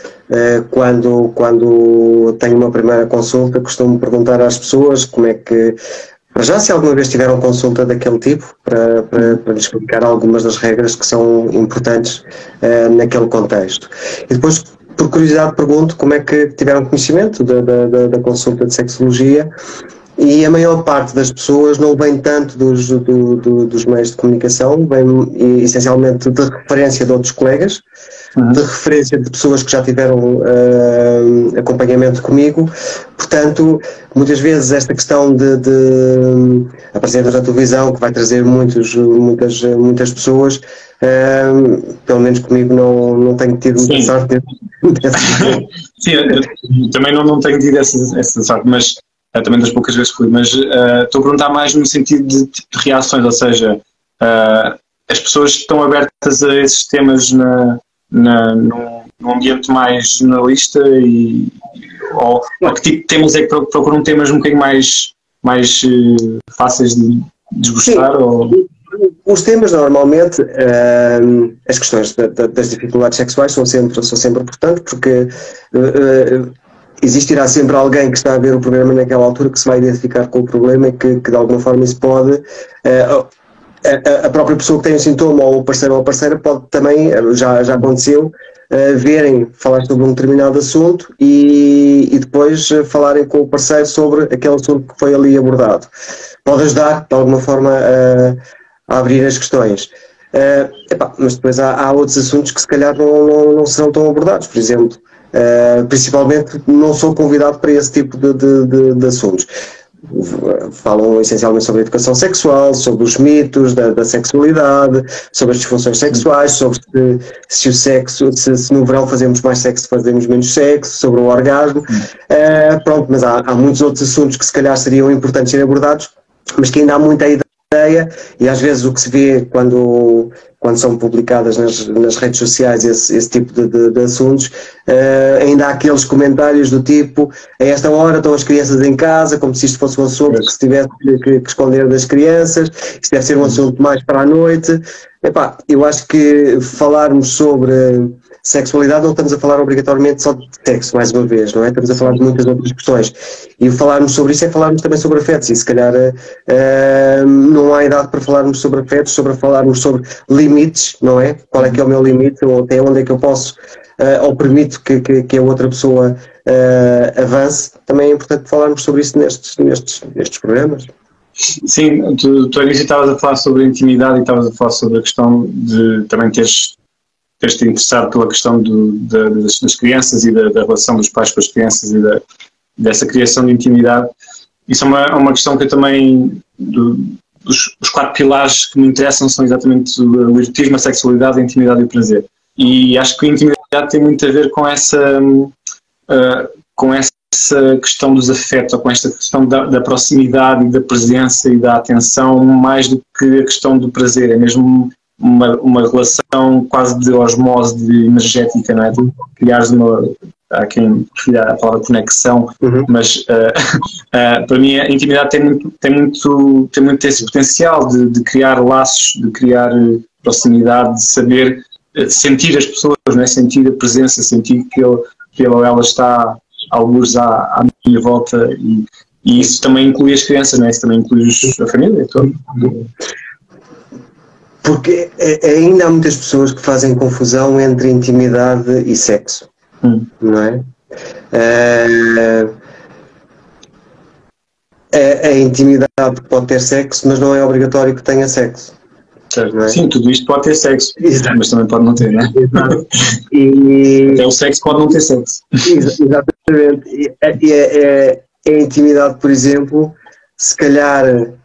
quando tenho uma primeira consulta, costumo perguntar às pessoas como é que, para já, se alguma vez tiveram consulta daquele tipo, para lhes explicar algumas das regras que são importantes naquele contexto. E depois, por curiosidade, pergunto como é que tiveram conhecimento da consulta de sexologia, e a maior parte das pessoas não vem tanto dos meios de comunicação, vem essencialmente de referência de outros colegas, de referência de pessoas que já tiveram acompanhamento comigo. Portanto, muitas vezes esta questão de aparecermos na televisão, que vai trazer muitas pessoas, pelo menos comigo não tenho tido muita sorte. Sim, eu também não tenho tido essa sorte, mas também das poucas vezes que fui, mas estou a perguntar mais no sentido de reações, ou seja, as pessoas estão abertas a esses temas num ambiente mais jornalista ou que tipo de temas é que procuram temas um bocadinho mais fáceis de desgostar? Os temas normalmente, as questões das dificuldades sexuais são sempre importantes, porque existirá sempre alguém que está a ver o programa naquela altura que se vai identificar com o problema e que de alguma forma isso pode... a própria pessoa que tem o sintoma, ou o parceiro ou a parceira, pode também, já aconteceu, verem, falar sobre um determinado assunto e depois falarem com o parceiro sobre aquele assunto que foi ali abordado. Pode ajudar, de alguma forma, a abrir as questões. Mas depois há outros assuntos que se calhar não serão tão abordados. Por exemplo, principalmente não sou convidado para esse tipo de assuntos. Falam essencialmente sobre a educação sexual, sobre os mitos da sexualidade, sobre as disfunções sexuais, sobre se o sexo, se no verão fazemos mais sexo, fazemos menos sexo, sobre o orgasmo. Pronto, mas há muitos outros assuntos que se calhar seriam importantes serem abordados, mas que ainda há muita ideia, e às vezes o que se vê quando são publicadas nas redes sociais esse tipo de assuntos, ainda há aqueles comentários do tipo: a esta hora estão as crianças em casa, como se isto fosse um assunto que se tivesse que esconder das crianças, isto deve ser um assunto mais para a noite. Eu acho que falarmos sobre sexualidade não estamos a falar obrigatoriamente só de sexo, mais uma vez, não é? Estamos a falar de muitas outras questões. E falarmos sobre isso é falarmos também sobre afetos, e se calhar não há idade para falarmos sobre afetos, sobre falarmos sobre limites, não é? Qual é que é o meu limite, ou até onde é que eu posso, ou permito que a outra pessoa avance. Também é importante falarmos sobre isso nestes programas. Sim, tu início estavas a falar sobre a intimidade e estavas a falar sobre a questão de também teres-te interessado pela questão das crianças e da relação dos pais com as crianças e dessa criação de intimidade. Isso é uma questão que eu também... Os 4 pilares que me interessam são exatamente o erotismo, a sexualidade, a intimidade e o prazer. E acho que a intimidade tem muito a ver com essa questão dos afetos, ou com esta questão da proximidade e da presença e da atenção, mais do que a questão do prazer. É mesmo uma relação quase de osmose energética, não é? De criares há quem prefira a palavra conexão, mas para mim a intimidade tem muito esse potencial de criar laços, de criar proximidade, de saber sentir as pessoas, não é? Sentir a presença, sentir que ele ou ela está alguns à minha volta, e isso também inclui as crianças, não é? Isso também inclui a família toda. Porque ainda há muitas pessoas que fazem confusão entre intimidade e sexo, não é? A intimidade pode ter sexo, mas não é obrigatório que tenha sexo. Certo. Não é? Sim, tudo isto pode ter sexo, mas também pode não ter, não é? Exato. Até o sexo pode não ter sexo. Exatamente. A intimidade, por exemplo, se calhar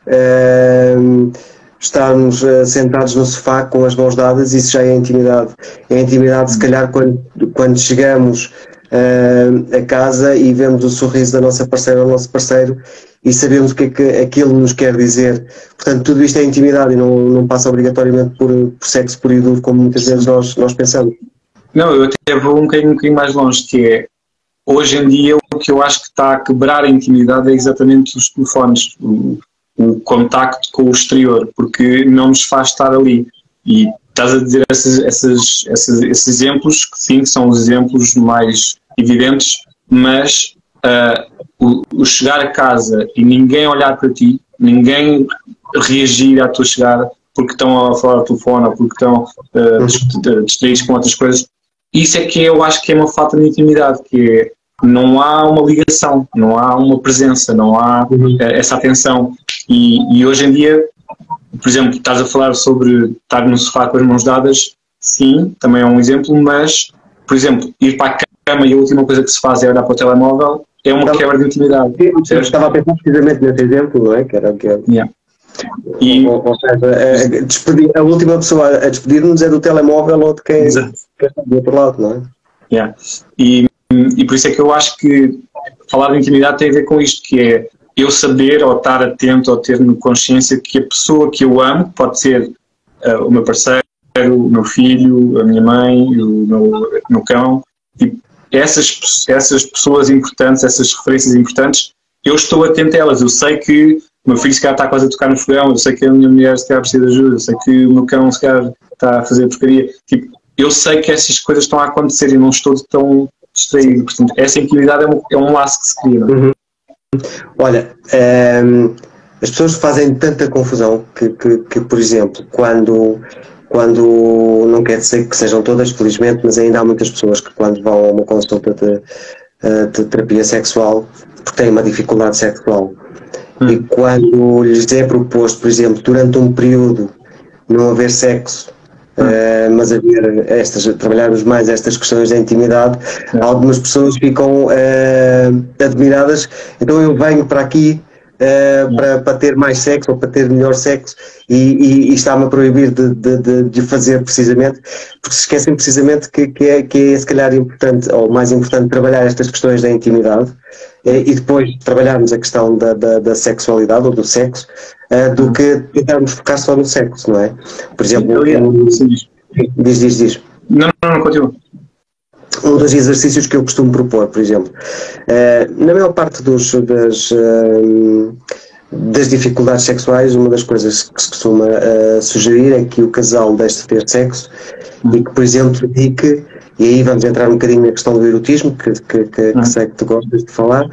estarmos sentados no sofá com as mãos dadas, isso já é intimidade. É intimidade, se calhar, quando chegamos a casa e vemos o sorriso da nossa parceira ou do nosso parceiro e sabemos o que é que aquilo nos quer dizer. Portanto, tudo isto é intimidade e não passa obrigatoriamente por sexo puro e duro, como muitas vezes nós pensamos. Não, eu até vou um bocadinho mais longe, que é, hoje em dia, o que eu acho que está a quebrar a intimidade é exatamente os telefones, o contacto com o exterior, porque não nos faz estar ali. E estás a dizer esses exemplos, que sim, são os exemplos mais evidentes, mas o chegar a casa e ninguém olhar para ti, ninguém reagir à tua chegada, porque estão a falar ao telefone ou porque estão distraídos com outras coisas, isso é que eu acho que é uma falta de intimidade, que é, não há uma ligação, não há uma presença, não há essa atenção. E hoje em dia, por exemplo, estás a falar sobre estar no sofá com as mãos dadas, sim, também é um exemplo, mas, por exemplo, ir para a cama e a última coisa que se faz é olhar para o telemóvel, é uma quebra de intimidade. Eu estava a pensar precisamente nesse exemplo, não é? Que era o que é. Yeah. Ou seja, a última pessoa a despedir-nos é do telemóvel ou de quem está do outro lado, não é? Yeah. E por isso é que eu acho que falar de intimidade tem a ver com isto, que é eu saber ou estar atento ou ter consciência que a pessoa que eu amo, pode ser o meu parceiro, o meu filho, a minha mãe, o meu cão, tipo, essas pessoas importantes, essas referências importantes, eu estou atento a elas. Eu sei que o meu filho se calhar está quase a tocar no fogão, eu sei que a minha mulher se calhar precisa de ajuda, eu sei que o meu cão se calhar está a fazer porcaria. Tipo, eu sei que essas coisas estão a acontecer e não estou tão distraído. Portanto, essa intimidade é um laço que se cria. Uhum. Olha, as pessoas fazem tanta confusão que, por exemplo, quando não quer dizer que sejam todas, felizmente, mas ainda há muitas pessoas que quando vão a uma consulta de terapia sexual, porque têm uma dificuldade sexual, e quando lhes é proposto, por exemplo, durante um período não haver sexo, mas haver trabalharmos mais estas questões da intimidade, algumas pessoas ficam admiradas. Então eu venho para aqui para ter mais sexo ou para ter melhor sexo e está-me a proibir de fazer, precisamente porque se esquecem precisamente que é se calhar importante, ou mais importante, trabalhar estas questões da intimidade e depois trabalharmos a questão da sexualidade ou do sexo, do que tentarmos focar só no sexo, não é? Por exemplo, diz. Não, continua. Um dos exercícios que eu costumo propor, por exemplo, na maior parte das dificuldades sexuais, uma das coisas que se costuma sugerir é que o casal deixe de ter sexo e que, por exemplo, dedique, e aí vamos entrar um bocadinho na questão do erotismo, que sei que tu gostas de falar,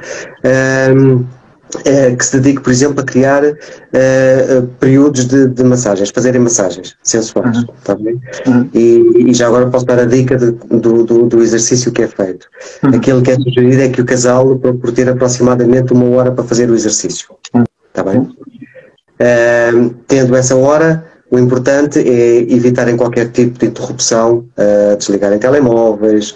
que se dedique, por exemplo, a criar períodos de massagens, fazerem massagens sensuais, tá bem? E já agora posso dar a dica do exercício que é feito. Aquilo que é sugerido é que o casal procure ter aproximadamente 1 hora para fazer o exercício, tá bem? Tendo essa hora, o importante é evitarem qualquer tipo de interrupção, desligarem telemóveis,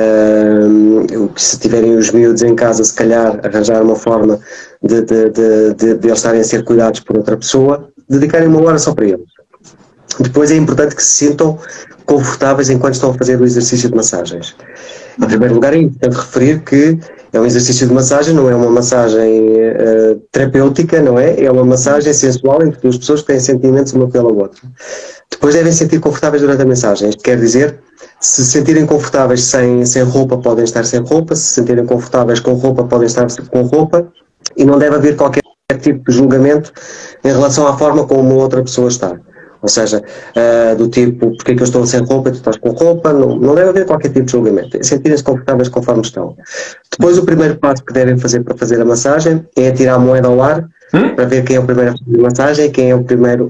se tiverem os miúdos em casa, se calhar arranjar uma forma de eles estarem a ser cuidados por outra pessoa, dedicarem 1 hora só para eles. Depois é importante que se sintam confortáveis enquanto estão a fazer o exercício de massagens. Em primeiro lugar, é importante referir que é um exercício de massagem, não é uma massagem terapêutica, não é? É uma massagem sensual entre duas pessoas que têm sentimentos uma pela outra. Depois devem sentir confortáveis durante a massagem. Isto quer dizer, se se sentirem confortáveis sem roupa, podem estar sem roupa. Se se sentirem confortáveis com roupa, podem estar com roupa. E não deve haver qualquer tipo de julgamento em relação à forma como uma outra pessoa está. Ou seja, do tipo, porque é que eu estou sem roupa e tu estás com roupa, não deve haver qualquer tipo de julgamento. Sentirem-se confortáveis conforme estão. Depois, o primeiro passo que devem fazer para fazer a massagem é atirar a moeda ao ar, para ver quem é o primeiro a fazer a massagem e quem é o primeiro,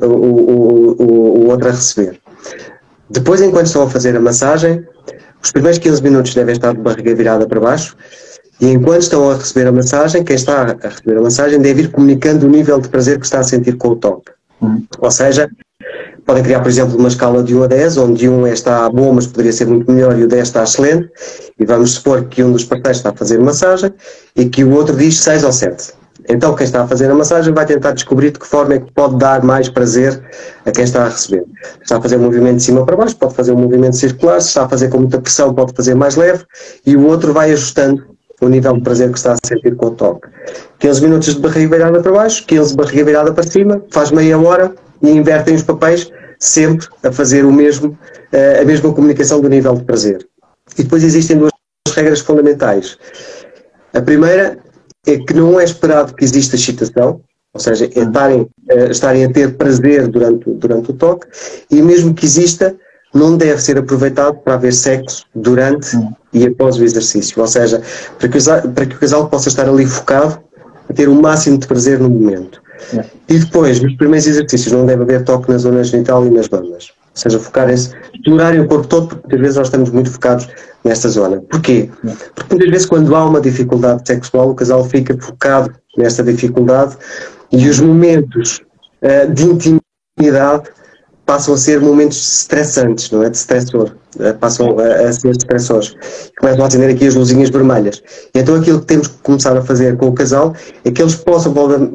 o outro a receber. Depois, enquanto estão a fazer a massagem, os primeiros 15 minutos devem estar de barriga virada para baixo, e enquanto estão a receber a massagem, quem está a receber a massagem deve ir comunicando o nível de prazer que está a sentir com o toque. Ou seja, podem criar, por exemplo, uma escala de 1 a 10, onde 1 está bom, mas poderia ser muito melhor, e o 10 está excelente, e vamos supor que um dos parceiros está a fazer massagem e que o outro diz 6 ou 7. Então quem está a fazer a massagem vai tentar descobrir de que forma é que pode dar mais prazer a quem está a receber. Se está a fazer um movimento de cima para baixo, pode fazer um movimento circular, se está a fazer com muita pressão, pode fazer mais leve, e o outro vai ajustando o nível de prazer que está a sentir com o toque. 15 minutos de barriga virada para baixo, 15 de barriga virada para cima, faz meia hora e invertem os papéis, sempre a fazer a mesma comunicação do nível de prazer. E depois existem 2 regras fundamentais. A primeira é que não é esperado que exista excitação, ou seja, estarem a ter prazer durante o toque, e mesmo que exista, não deve ser aproveitado para haver sexo durante e após o exercício. Ou seja, para que o casal possa estar ali focado a ter o máximo de prazer no momento. E depois, nos primeiros exercícios, não deve haver toque na zona genital e nas bandas. Ou seja, focarem-se, explorarem o corpo todo, porque muitas vezes nós estamos muito focados nesta zona. Porquê? Porque muitas vezes, quando há uma dificuldade sexual, o casal fica focado nesta dificuldade e os momentos de intimidade passam a ser momentos estressantes, não é? De estressor. Passam a ser estressores. Começam a acender aqui as luzinhas vermelhas. E então aquilo que temos que começar a fazer com o casal é que eles possam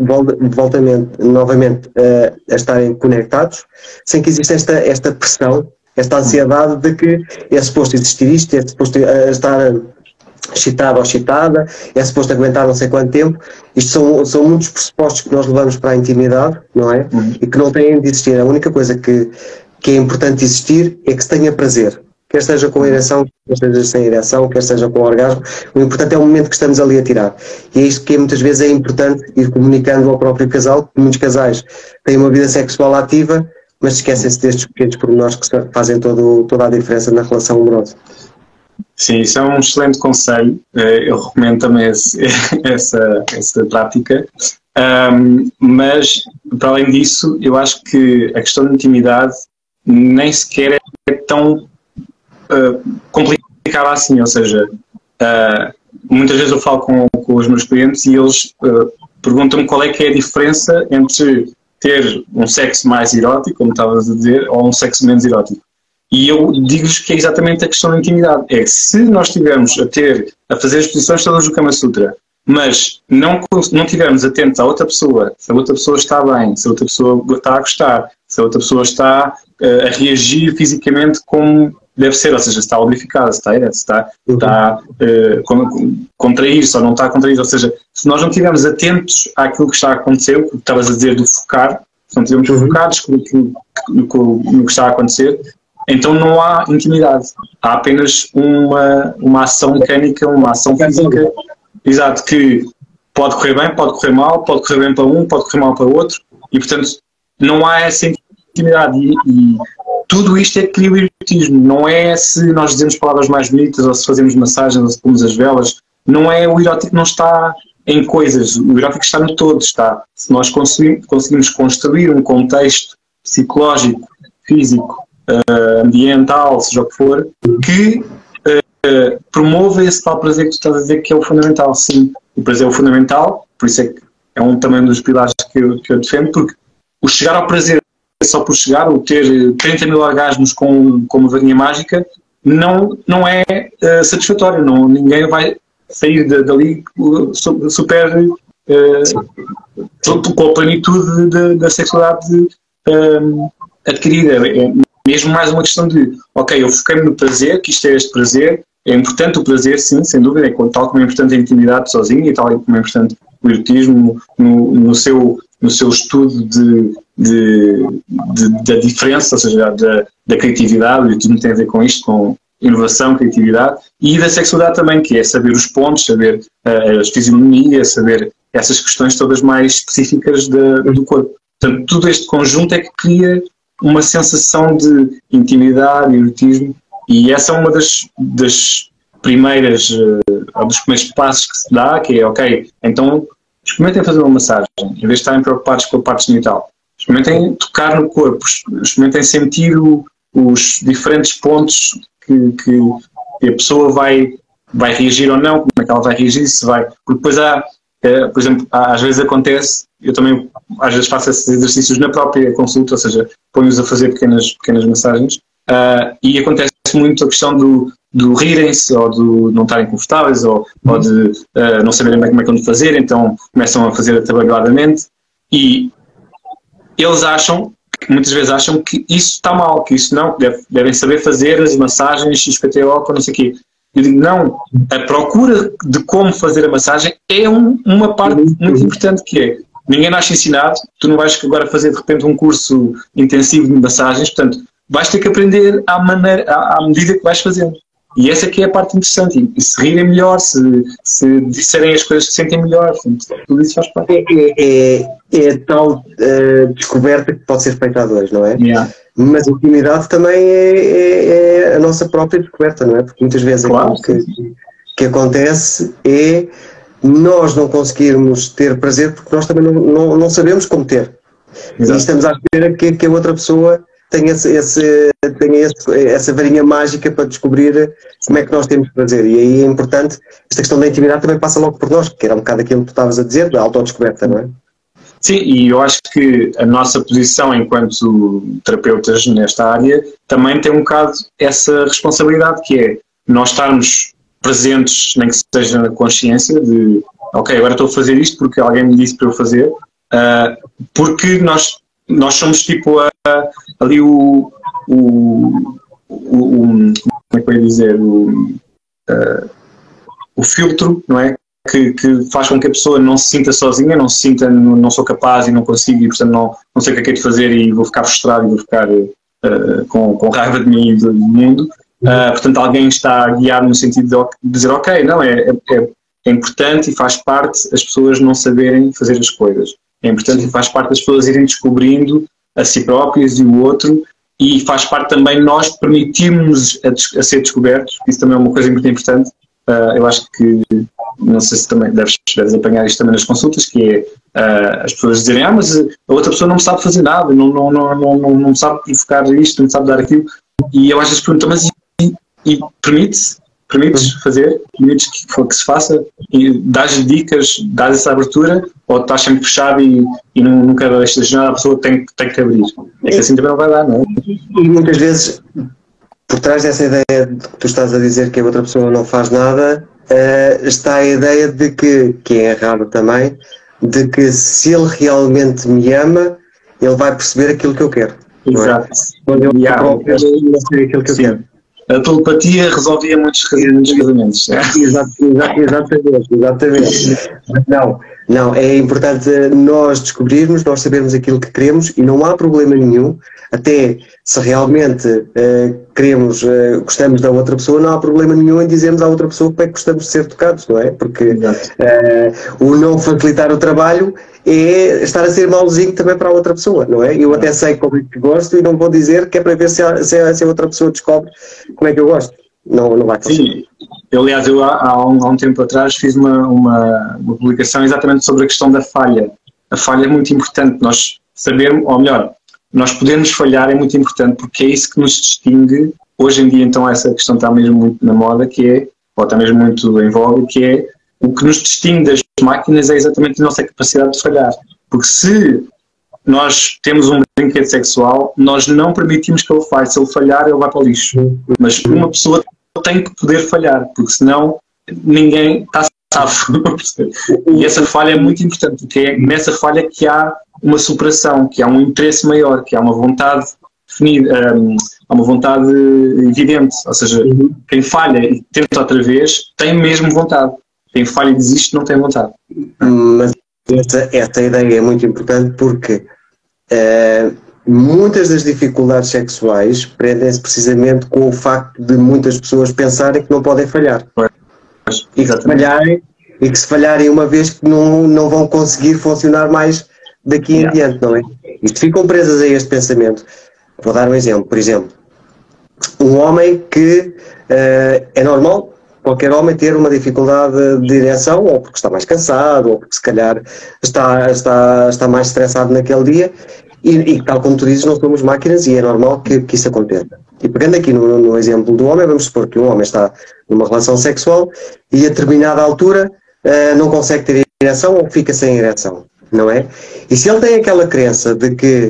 novamente a estarem conectados, sem que exista esta pressão, esta ansiedade de que é suposto existir isto, é suposto estar excitado ou excitada, é suposto aguentar não sei quanto tempo. Isto são muitos pressupostos que nós levamos para a intimidade, não é? E que não têm de existir. A única coisa que é importante existir é que se tenha prazer. Quer esteja com ereção, quer esteja sem ereção, quer esteja com orgasmo, o importante é o momento que estamos ali a tirar. E é isto que muitas vezes é importante ir comunicando ao próprio casal, que muitos casais têm uma vida sexual ativa, mas esquecem-se destes pequenos pormenores que fazem toda a diferença na relação amorosa. Sim, isso é um excelente conselho. Eu recomendo também essa prática. Mas, para além disso, eu acho que a questão de intimidade nem sequer é tão complicada assim. Ou seja, muitas vezes eu falo com os meus clientes e eles perguntam-me qual é que é a diferença entre ter um sexo mais erótico, como estavas a dizer, ou um sexo menos erótico. E eu digo-lhes que é exatamente a questão da intimidade. É que se nós estivermos a fazer as posições todas do Kama Sutra, mas não estivermos atentos à outra pessoa, se a outra pessoa está bem, se a outra pessoa está a gostar, se a outra pessoa está a reagir fisicamente como deve ser, ou seja, se está lubrificada, se está ereto, se está a contrair-se ou não está a contrair, ou seja, se nós não estivermos atentos àquilo que está a acontecer, o que estavas a dizer do focar, se não estivermos focados no que está a acontecer, então não há intimidade, há apenas uma ação mecânica, uma ação física, exato, que pode correr bem, pode correr mal, pode correr bem para um, pode correr mal para o outro, e portanto não há essa intimidade, e tudo isto é que cria o erotismo, não é se nós dizemos palavras mais bonitas, ou se fazemos massagens, ou se pomos as velas, não é, o erótico não está em coisas, o erótico está no todo, está, se nós conseguimos construir um contexto psicológico, físico, ambiental, seja o que for, que promova esse tal prazer que tu estás a dizer que é o fundamental. Sim, o prazer é o fundamental, por isso é que é também um dos pilares que eu defendo, porque o chegar ao prazer só por chegar, o ter 30 mil orgasmos com uma varinha mágica, não é satisfatório, ninguém vai sair dali super com a plenitude da sexualidade adquirida. Mesmo mais uma questão de, ok, eu foquei-me no prazer, que isto é este prazer, é importante o prazer, sim, sem dúvida, tal como é importante a intimidade sozinha e tal como é importante o erotismo no seu estudo da diferença, ou seja, da criatividade. O erotismo tem a ver com isto, com inovação, criatividade, e da sexualidade também, que é saber os pontos, saber as fisionomias, saber essas questões todas mais específicas do corpo. Portanto, todo este conjunto é que cria uma sensação de intimidade e erotismo, e essa é uma das primeiras, dos primeiros passos que se dá, que é, ok, então experimentem fazer uma massagem, em vez de estarem preocupados com a parte genital, experimentem tocar no corpo, experimentem sentir os diferentes pontos que a pessoa vai reagir ou não, como é que ela vai reagir, se vai, porque depois por exemplo, às vezes acontece, eu também às vezes faço esses exercícios na própria consulta, ou seja, ponho-os a fazer pequenas massagens, e acontece muito a questão do rirem-se, ou do não estarem confortáveis, ou de não saberem bem como é que vão fazer, então começam a fazer atabalhoadamente, e eles muitas vezes acham que isso está mal, que isso não, devem saber fazer as massagens XPTO para não sei o quê. Eu digo, não, a procura de como fazer a massagem é uma parte muito importante, que é, ninguém nasce ensinado, tu não vais agora fazer de repente um curso intensivo de massagens, portanto, vais ter que aprender à medida que vais fazendo. E essa que é a parte interessante, e se rirem melhor, se disserem as coisas que sentem melhor, portanto, tudo isso faz parte. É a tal descoberta que pode ser feita a dois, não é? Yeah. Mas a intimidade também é a nossa própria descoberta, não é? Porque muitas vezes claro, aquilo que acontece é nós não conseguirmos ter prazer porque nós também não sabemos como ter. Exato. E estamos à espera que a outra pessoa tenha essa varinha mágica para descobrir como é que nós temos prazer. E aí é importante, esta questão da intimidade também passa logo por nós, que era um bocado aquilo que tu estavas a dizer, da autodescoberta, não é? Sim, e eu acho que a nossa posição enquanto terapeutas nesta área também tem um bocado essa responsabilidade, que é nós estarmos presentes, nem que seja na consciência de, ok, agora estou a fazer isto porque alguém me disse para eu fazer, porque nós somos tipo ali como é que eu ia dizer, o filtro, não é? Que faz com que a pessoa não se sinta sozinha, não se sinta, não sou capaz e não consigo e portanto não sei o que é de fazer e vou ficar frustrado e vou ficar com raiva de mim e do mundo. Portanto, alguém está a guiar no sentido de dizer, ok, não, é importante e faz parte as pessoas não saberem fazer as coisas. É importante e faz parte das pessoas irem descobrindo a si próprias e o outro, e faz parte também nós permitirmos a ser descobertos. Isso também é uma coisa muito importante. Eu acho que, não sei se também deves apanhar isto também nas consultas, que é as pessoas dizerem, mas a outra pessoa não me sabe fazer nada, não me sabe provocar isto, não me sabe dar aquilo. E eu às vezes pergunto, mas e permites fazer, permites que se faça, e dás dicas, dás essa abertura, ou estás sempre fechado e nunca deixas nada, a pessoa tem que abrir. É que assim também não vai dar, não é? E muitas vezes, por trás dessa ideia de que tu estás a dizer que a outra pessoa não faz nada, está a ideia de que é errado também, de que se ele realmente me ama, ele vai perceber aquilo que eu quero. Exato. Quando eu próprio não sei aquilo que eu quero. A telepatia resolvia muitos casamentos. Exatamente. Não, é importante nós descobrirmos, nós sabermos aquilo que queremos e não há problema nenhum, até se realmente gostamos da outra pessoa, não há problema nenhum em dizermos à outra pessoa como é que gostamos de ser tocados, não é? Porque o não facilitar o trabalho é estar a ser mauzinho também para a outra pessoa, não é? Eu até sei como é que gosto e não vou dizer que é para ver se a outra pessoa descobre como é que eu gosto. Não vai conseguir. Sim, aliás, eu há um tempo atrás fiz uma publicação exatamente sobre a questão da falha. A falha é muito importante, nós sabermos, ou melhor, nós podermos falhar é muito importante, porque é isso que nos distingue. Hoje em dia, então, essa questão está mesmo muito na moda, ou está mesmo muito em voga, que é o que nos distingue das máquinas é exatamente a nossa capacidade de falhar. Porque se nós temos um brinquedo sexual, nós não permitimos que ele falhe. Se ele falhar, ele vai para o lixo. Mas uma pessoa tem que poder falhar, porque senão ninguém está safo. E essa falha é muito importante, porque é nessa falha que há uma superação, que há um interesse maior, que há uma vontade definida, há uma vontade evidente. Ou seja, quem falha e tenta outra vez tem mesmo vontade. Quem falha e desiste não tem vontade. Mas essa ideia é muito importante porque muitas das dificuldades sexuais prendem-se precisamente com o facto de muitas pessoas pensarem que não podem falhar. E que se falharem uma vez que não vão conseguir funcionar mais daqui em diante, não é? E ficam presas a este pensamento. Vou dar um exemplo. Por exemplo, um homem que é normal qualquer homem ter uma dificuldade de ereção, ou porque está mais cansado, ou porque se calhar está mais estressado naquele dia, e tal como tu dizes, não somos máquinas e é normal que isso aconteça. E pegando aqui no exemplo do homem, vamos supor que um homem está numa relação sexual e a determinada altura não consegue ter ereção ou fica sem ereção, não é? E se ele tem aquela crença de que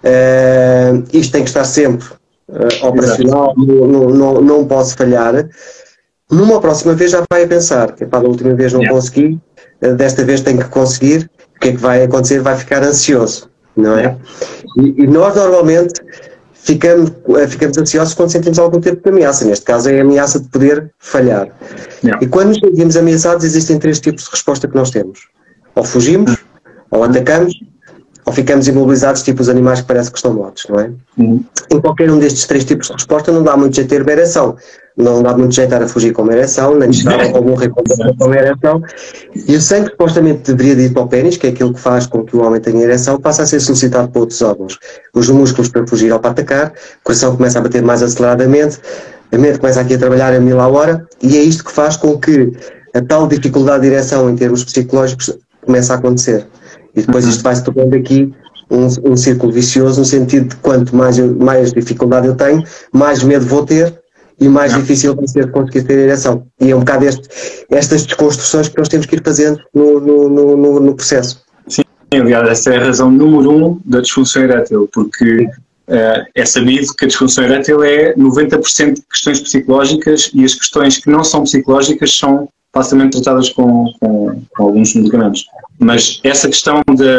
isto tem que estar sempre operacional, não posso falhar, numa próxima vez já vai a pensar que da última vez não consegui, desta vez tenho que conseguir, o que é que vai acontecer? Vai ficar ansioso, não é? E nós normalmente ficamos ansiosos quando sentimos algum tipo de ameaça, neste caso é a ameaça de poder falhar. E quando nos sentimos ameaçados existem 3 tipos de resposta que nós temos: ou fugimos, ou atacamos, ou ficamos imobilizados, tipo os animais que parece que estão mortos, não é? Em qualquer um destes 3 tipos de resposta não dá muito jeito ter uma ereção. Não dá muito jeito a fugir com uma ereção, nem estar ou morrer com uma ereção. E o sangue que supostamente deveria de ir para o pênis, que é aquilo que faz com que o homem tenha ereção, passa a ser solicitado para outros órgãos. Os músculos para fugir ou para atacar, o coração começa a bater mais aceleradamente, a mente começa aqui a trabalhar a 1000 a hora, e é isto que faz com que a tal dificuldade de ereção em termos psicológicos comece a acontecer. E depois isto vai-se tornando aqui um círculo vicioso, no sentido de quanto mais dificuldade eu tenho, mais medo vou ter e mais difícil vai ser conseguir ter ereção. E é um bocado estas desconstruções que nós temos que ir fazendo no processo. Sim, aliás, essa é a razão número 1 da disfunção erétil, porque é sabido que a disfunção erétil é 90% de questões psicológicas e as questões que não são psicológicas são facilmente tratadas com alguns medicamentos. Mas essa questão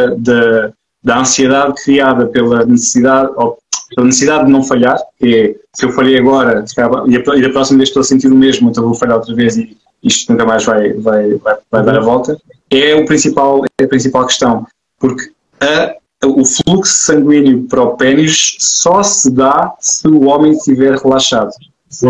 da ansiedade criada pela necessidade de não falhar, que é, se eu falhei agora e da próxima vez estou a sentir o mesmo, então vou falhar outra vez e isto nunca mais vai dar a volta, é a principal questão. Porque o fluxo sanguíneo para o pênis só se dá se o homem estiver relaxado. Se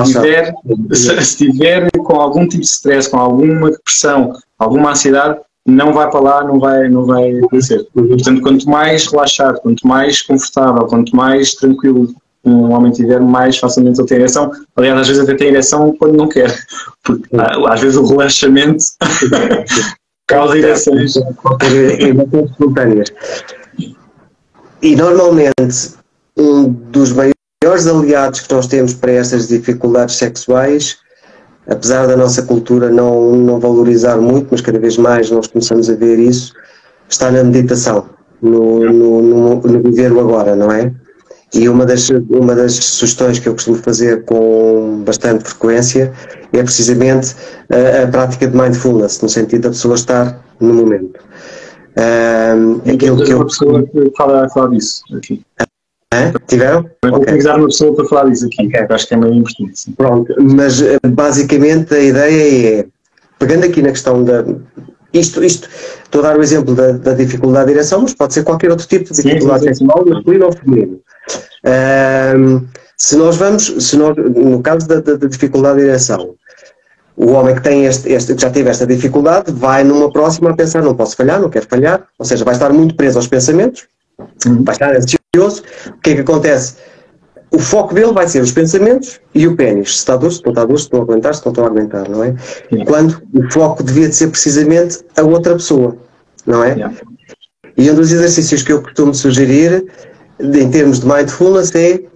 estiver com algum tipo de stress, com alguma depressão, alguma ansiedade, não vai para lá, não vai acontecer. Portanto, quanto mais relaxado, quanto mais confortável, quanto mais tranquilo um homem tiver, mais facilmente ele tem ereção. Aliás, às vezes até tem ereção quando não quer, porque às vezes o relaxamento causa ereções. Espontâneas. E normalmente um dos maiores aliados que nós temos para estas dificuldades sexuais, apesar da nossa cultura não valorizar muito, mas cada vez mais nós começamos a ver isso, está na meditação, no viver o agora, não é? E uma das sugestões que eu costumo fazer com bastante frequência é precisamente a prática de mindfulness, no sentido da pessoa estar no momento. Aquilo que uma pessoa que fala disso aqui. Tiveram? Vou utilizar uma pessoa para falar disso aqui, que acho que é meio importante. Sim. Pronto, mas basicamente a ideia é, pegando aqui na questão da... Isto, estou a dar o exemplo da dificuldade de ereção, mas pode ser qualquer outro tipo de dificuldade sexual, masculino ou feminino. No caso da dificuldade de ereção, o homem que tem que já teve esta dificuldade vai numa próxima a pensar, não posso falhar, não quero falhar, ou seja, vai estar muito preso aos pensamentos, vai estar ansioso. O que é que acontece? O foco dele vai ser os pensamentos e o pénis, se está duro, se não está duro, se estão a aguentar, se não estão a aguentar, não é? Quando o foco devia de ser precisamente a outra pessoa, não é? E um dos exercícios que eu costumo sugerir, em termos de mindfulness,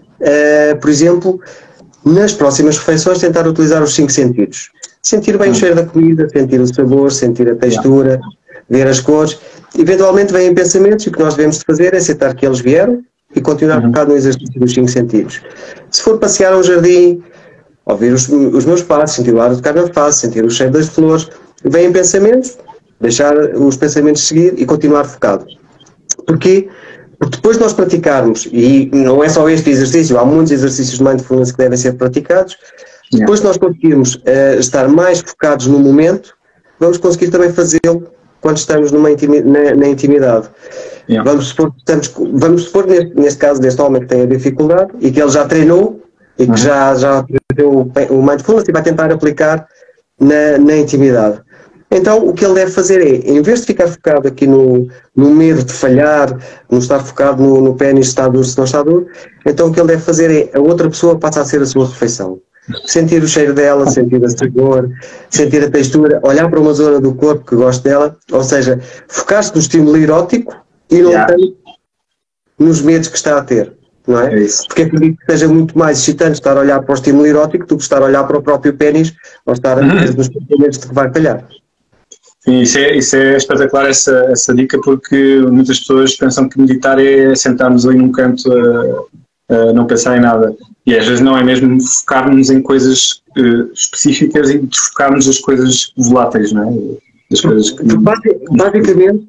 é, por exemplo, nas próximas refeições tentar utilizar os 5 sentidos. Sentir bem o cheiro da comida, sentir o sabor, sentir a textura, ver as cores. Eventualmente vêm pensamentos e o que nós devemos de fazer é aceitar que eles vieram e continuar focado no exercício dos 5 sentidos. Se for passear a um jardim, ouvir os meus passos, sentir o ar tocar na face, sentir o cheiro das flores, vêm pensamentos, deixar os pensamentos seguir e continuar focado. Porquê? Porque depois de nós praticarmos, e não é só este exercício, há muitos exercícios de mindfulness que devem ser praticados, depois de nós conseguirmos estar mais focados no momento, vamos conseguir também fazê-lo quando estamos na intimidade. Vamos supor neste caso deste homem que tem a dificuldade e que ele já treinou e que já aprendeu o mindfulness e vai tentar aplicar na intimidade. Então o que ele deve fazer é, em vez de ficar focado aqui no medo de falhar, no estar focado no pénis, se está duro, se não está duro, então o que ele deve fazer é, a outra pessoa passa a ser a sua refeição. Sentir o cheiro dela, sentir a sabor, sentir a textura, olhar para uma zona do corpo que gosto dela, ou seja, focar-se no estímulo erótico e não tanto nos medos que está a ter, não é? Porque acredito que seja muito mais excitante estar a olhar para o estímulo erótico do que estar a olhar para o próprio pénis ou estar a ter nos pensamentos de que vai falhar. Sim, isso é espetacular essa dica, porque muitas pessoas pensam que meditar é sentarmos ali num canto a não pensar em nada. E às vezes não, é mesmo focarmos em coisas específicas e desfocarmos as coisas voláteis, não é? As coisas que... Basicamente,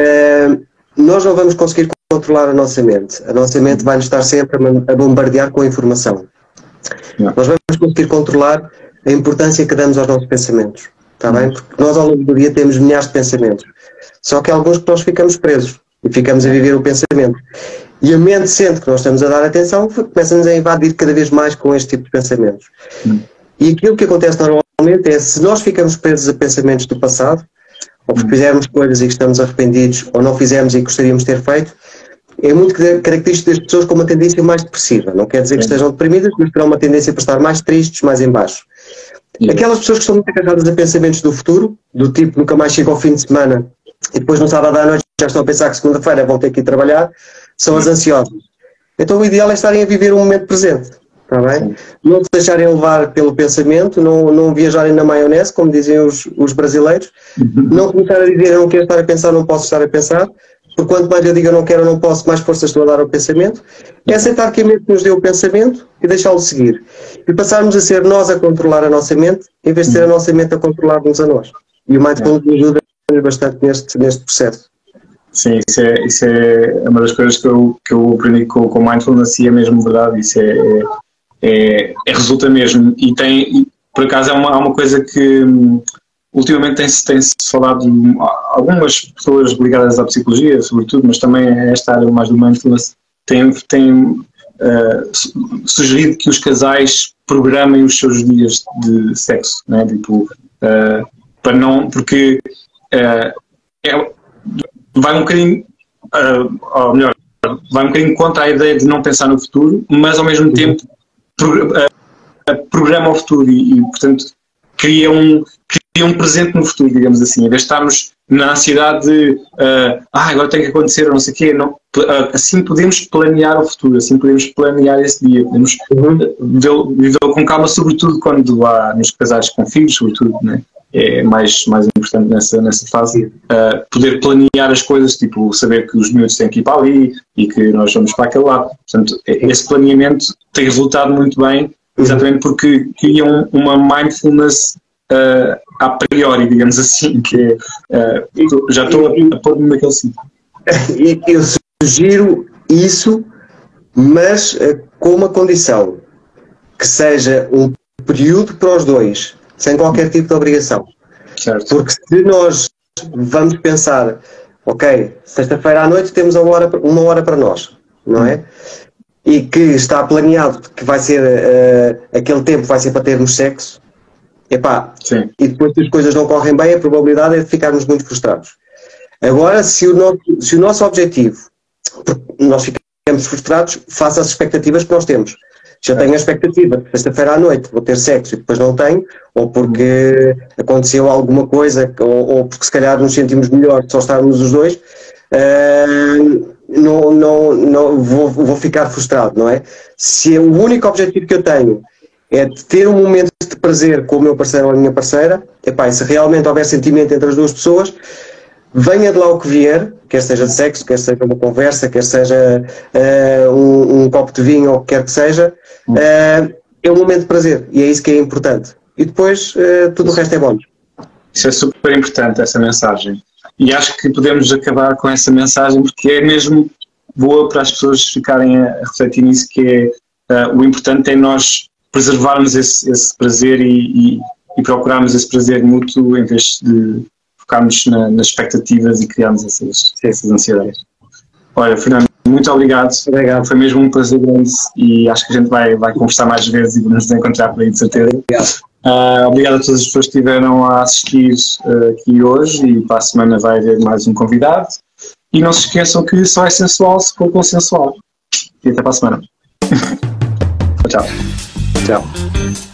nós não vamos conseguir controlar a nossa mente. A nossa mente vai nos estar sempre a bombardear com a informação. Nós vamos conseguir controlar a importância que damos aos nossos pensamentos. Está bem? Porque nós ao longo do dia temos milhares de pensamentos. Só que há alguns que nós ficamos presos e ficamos a viver o pensamento. E a mente sente que nós estamos a dar atenção, começa-nos a invadir cada vez mais com este tipo de pensamentos. E aquilo que acontece normalmente é, se nós ficamos presos a pensamentos do passado, ou porque fizemos coisas e que estamos arrependidos, ou não fizemos e que gostaríamos de ter feito, é muito característico das pessoas com uma tendência mais depressiva. Não quer dizer que estejam deprimidas, mas terão uma tendência para estar mais tristes, mais em baixo. Aquelas pessoas que estão muito agarradas a pensamentos do futuro, do tipo nunca mais chega ao fim de semana e depois no sábado à noite já estão a pensar que segunda-feira vão ter que ir trabalhar, são as ansiosas. Então o ideal é estarem a viver o momento presente, está bem? Não se deixarem levar pelo pensamento, não viajarem na maionese, como dizem os brasileiros, não começar a dizer eu não quero estar a pensar, não posso estar a pensar, porque quanto mais eu digo eu não quero, eu não posso, mais força estou a dar ao pensamento, é aceitar que a mente nos deu o pensamento e deixá-lo seguir. E passarmos a ser nós a controlar a nossa mente, em vez de ser a nossa mente a controlar-nos a nós. E o mindfulness nos ajuda bastante neste processo. Sim, isso é uma das coisas que eu aprendi com o mindfulness e é mesmo verdade, isso resulta mesmo. E por acaso há uma coisa que ultimamente tem-se falado, algumas pessoas ligadas à psicologia, sobretudo, mas também a esta área mais do mindfulness, têm sugerido que os casais programem os seus dias de sexo, né? Tipo, para não, porque vai um bocadinho, ou melhor, vai um bocadinho contra a ideia de não pensar no futuro, mas ao mesmo tempo programa o futuro e portanto, cria um presente no futuro, digamos assim. Em vez de estarmos na ansiedade de agora tem que acontecer ou não sei o quê, não, assim podemos planear o futuro, assim podemos planear esse dia, podemos vivê-lo com calma, sobretudo quando há nos casais com filhos, sobretudo, né? É mais importante nessa fase, poder planear as coisas, tipo saber que os miúdos têm que ir para ali e que nós vamos para aquele lado. Portanto, esse planeamento tem resultado muito bem, exatamente porque cria uma mindfulness a priori, digamos assim, que já estou a pôr-me naquele sítio. Eu sugiro isso, mas com uma condição, que seja um período para os dois, sem qualquer tipo de obrigação. Certo. Porque se nós vamos pensar, ok, sexta-feira à noite temos uma hora para nós, não é? E que está planeado que vai ser, aquele tempo vai ser para termos sexo, epá, sim. E depois se as coisas não correm bem, a probabilidade é de ficarmos muito frustrados. Agora, se o nosso objetivo, nós ficamos frustrados face às expectativas que nós temos. Se eu tenho a expectativa de sexta-feira à noite vou ter sexo e depois não tenho, ou porque aconteceu alguma coisa, ou porque se calhar nos sentimos melhor de só estarmos os dois, não vou ficar frustrado, não é? Se o único objetivo que eu tenho é de ter um momento de prazer com o meu parceiro ou a minha parceira, epá, e se realmente houver sentimento entre as duas pessoas, venha de lá o que vier, quer seja de sexo, quer seja uma conversa, quer seja um copo de vinho ou o que quer que seja, é um momento de prazer e é isso que é importante. E depois tudo o resto é bom. Isso é super importante, essa mensagem. E acho que podemos acabar com essa mensagem porque é mesmo boa para as pessoas ficarem a refletir nisso, que é o importante é nós preservarmos esse prazer e procurarmos esse prazer mútuo em vez de focarmos nas expectativas e criarmos essas ansiedades. Olha, Fernando, muito obrigado. Obrigado. Foi mesmo um prazer grande e acho que a gente vai conversar mais vezes e vamos nos encontrar por aí, de certeza. Obrigado a todas as pessoas que estiveram a assistir aqui hoje e para a semana vai haver mais um convidado. E não se esqueçam que só é sensual se for consensual. E até para a semana. Tchau. Tchau.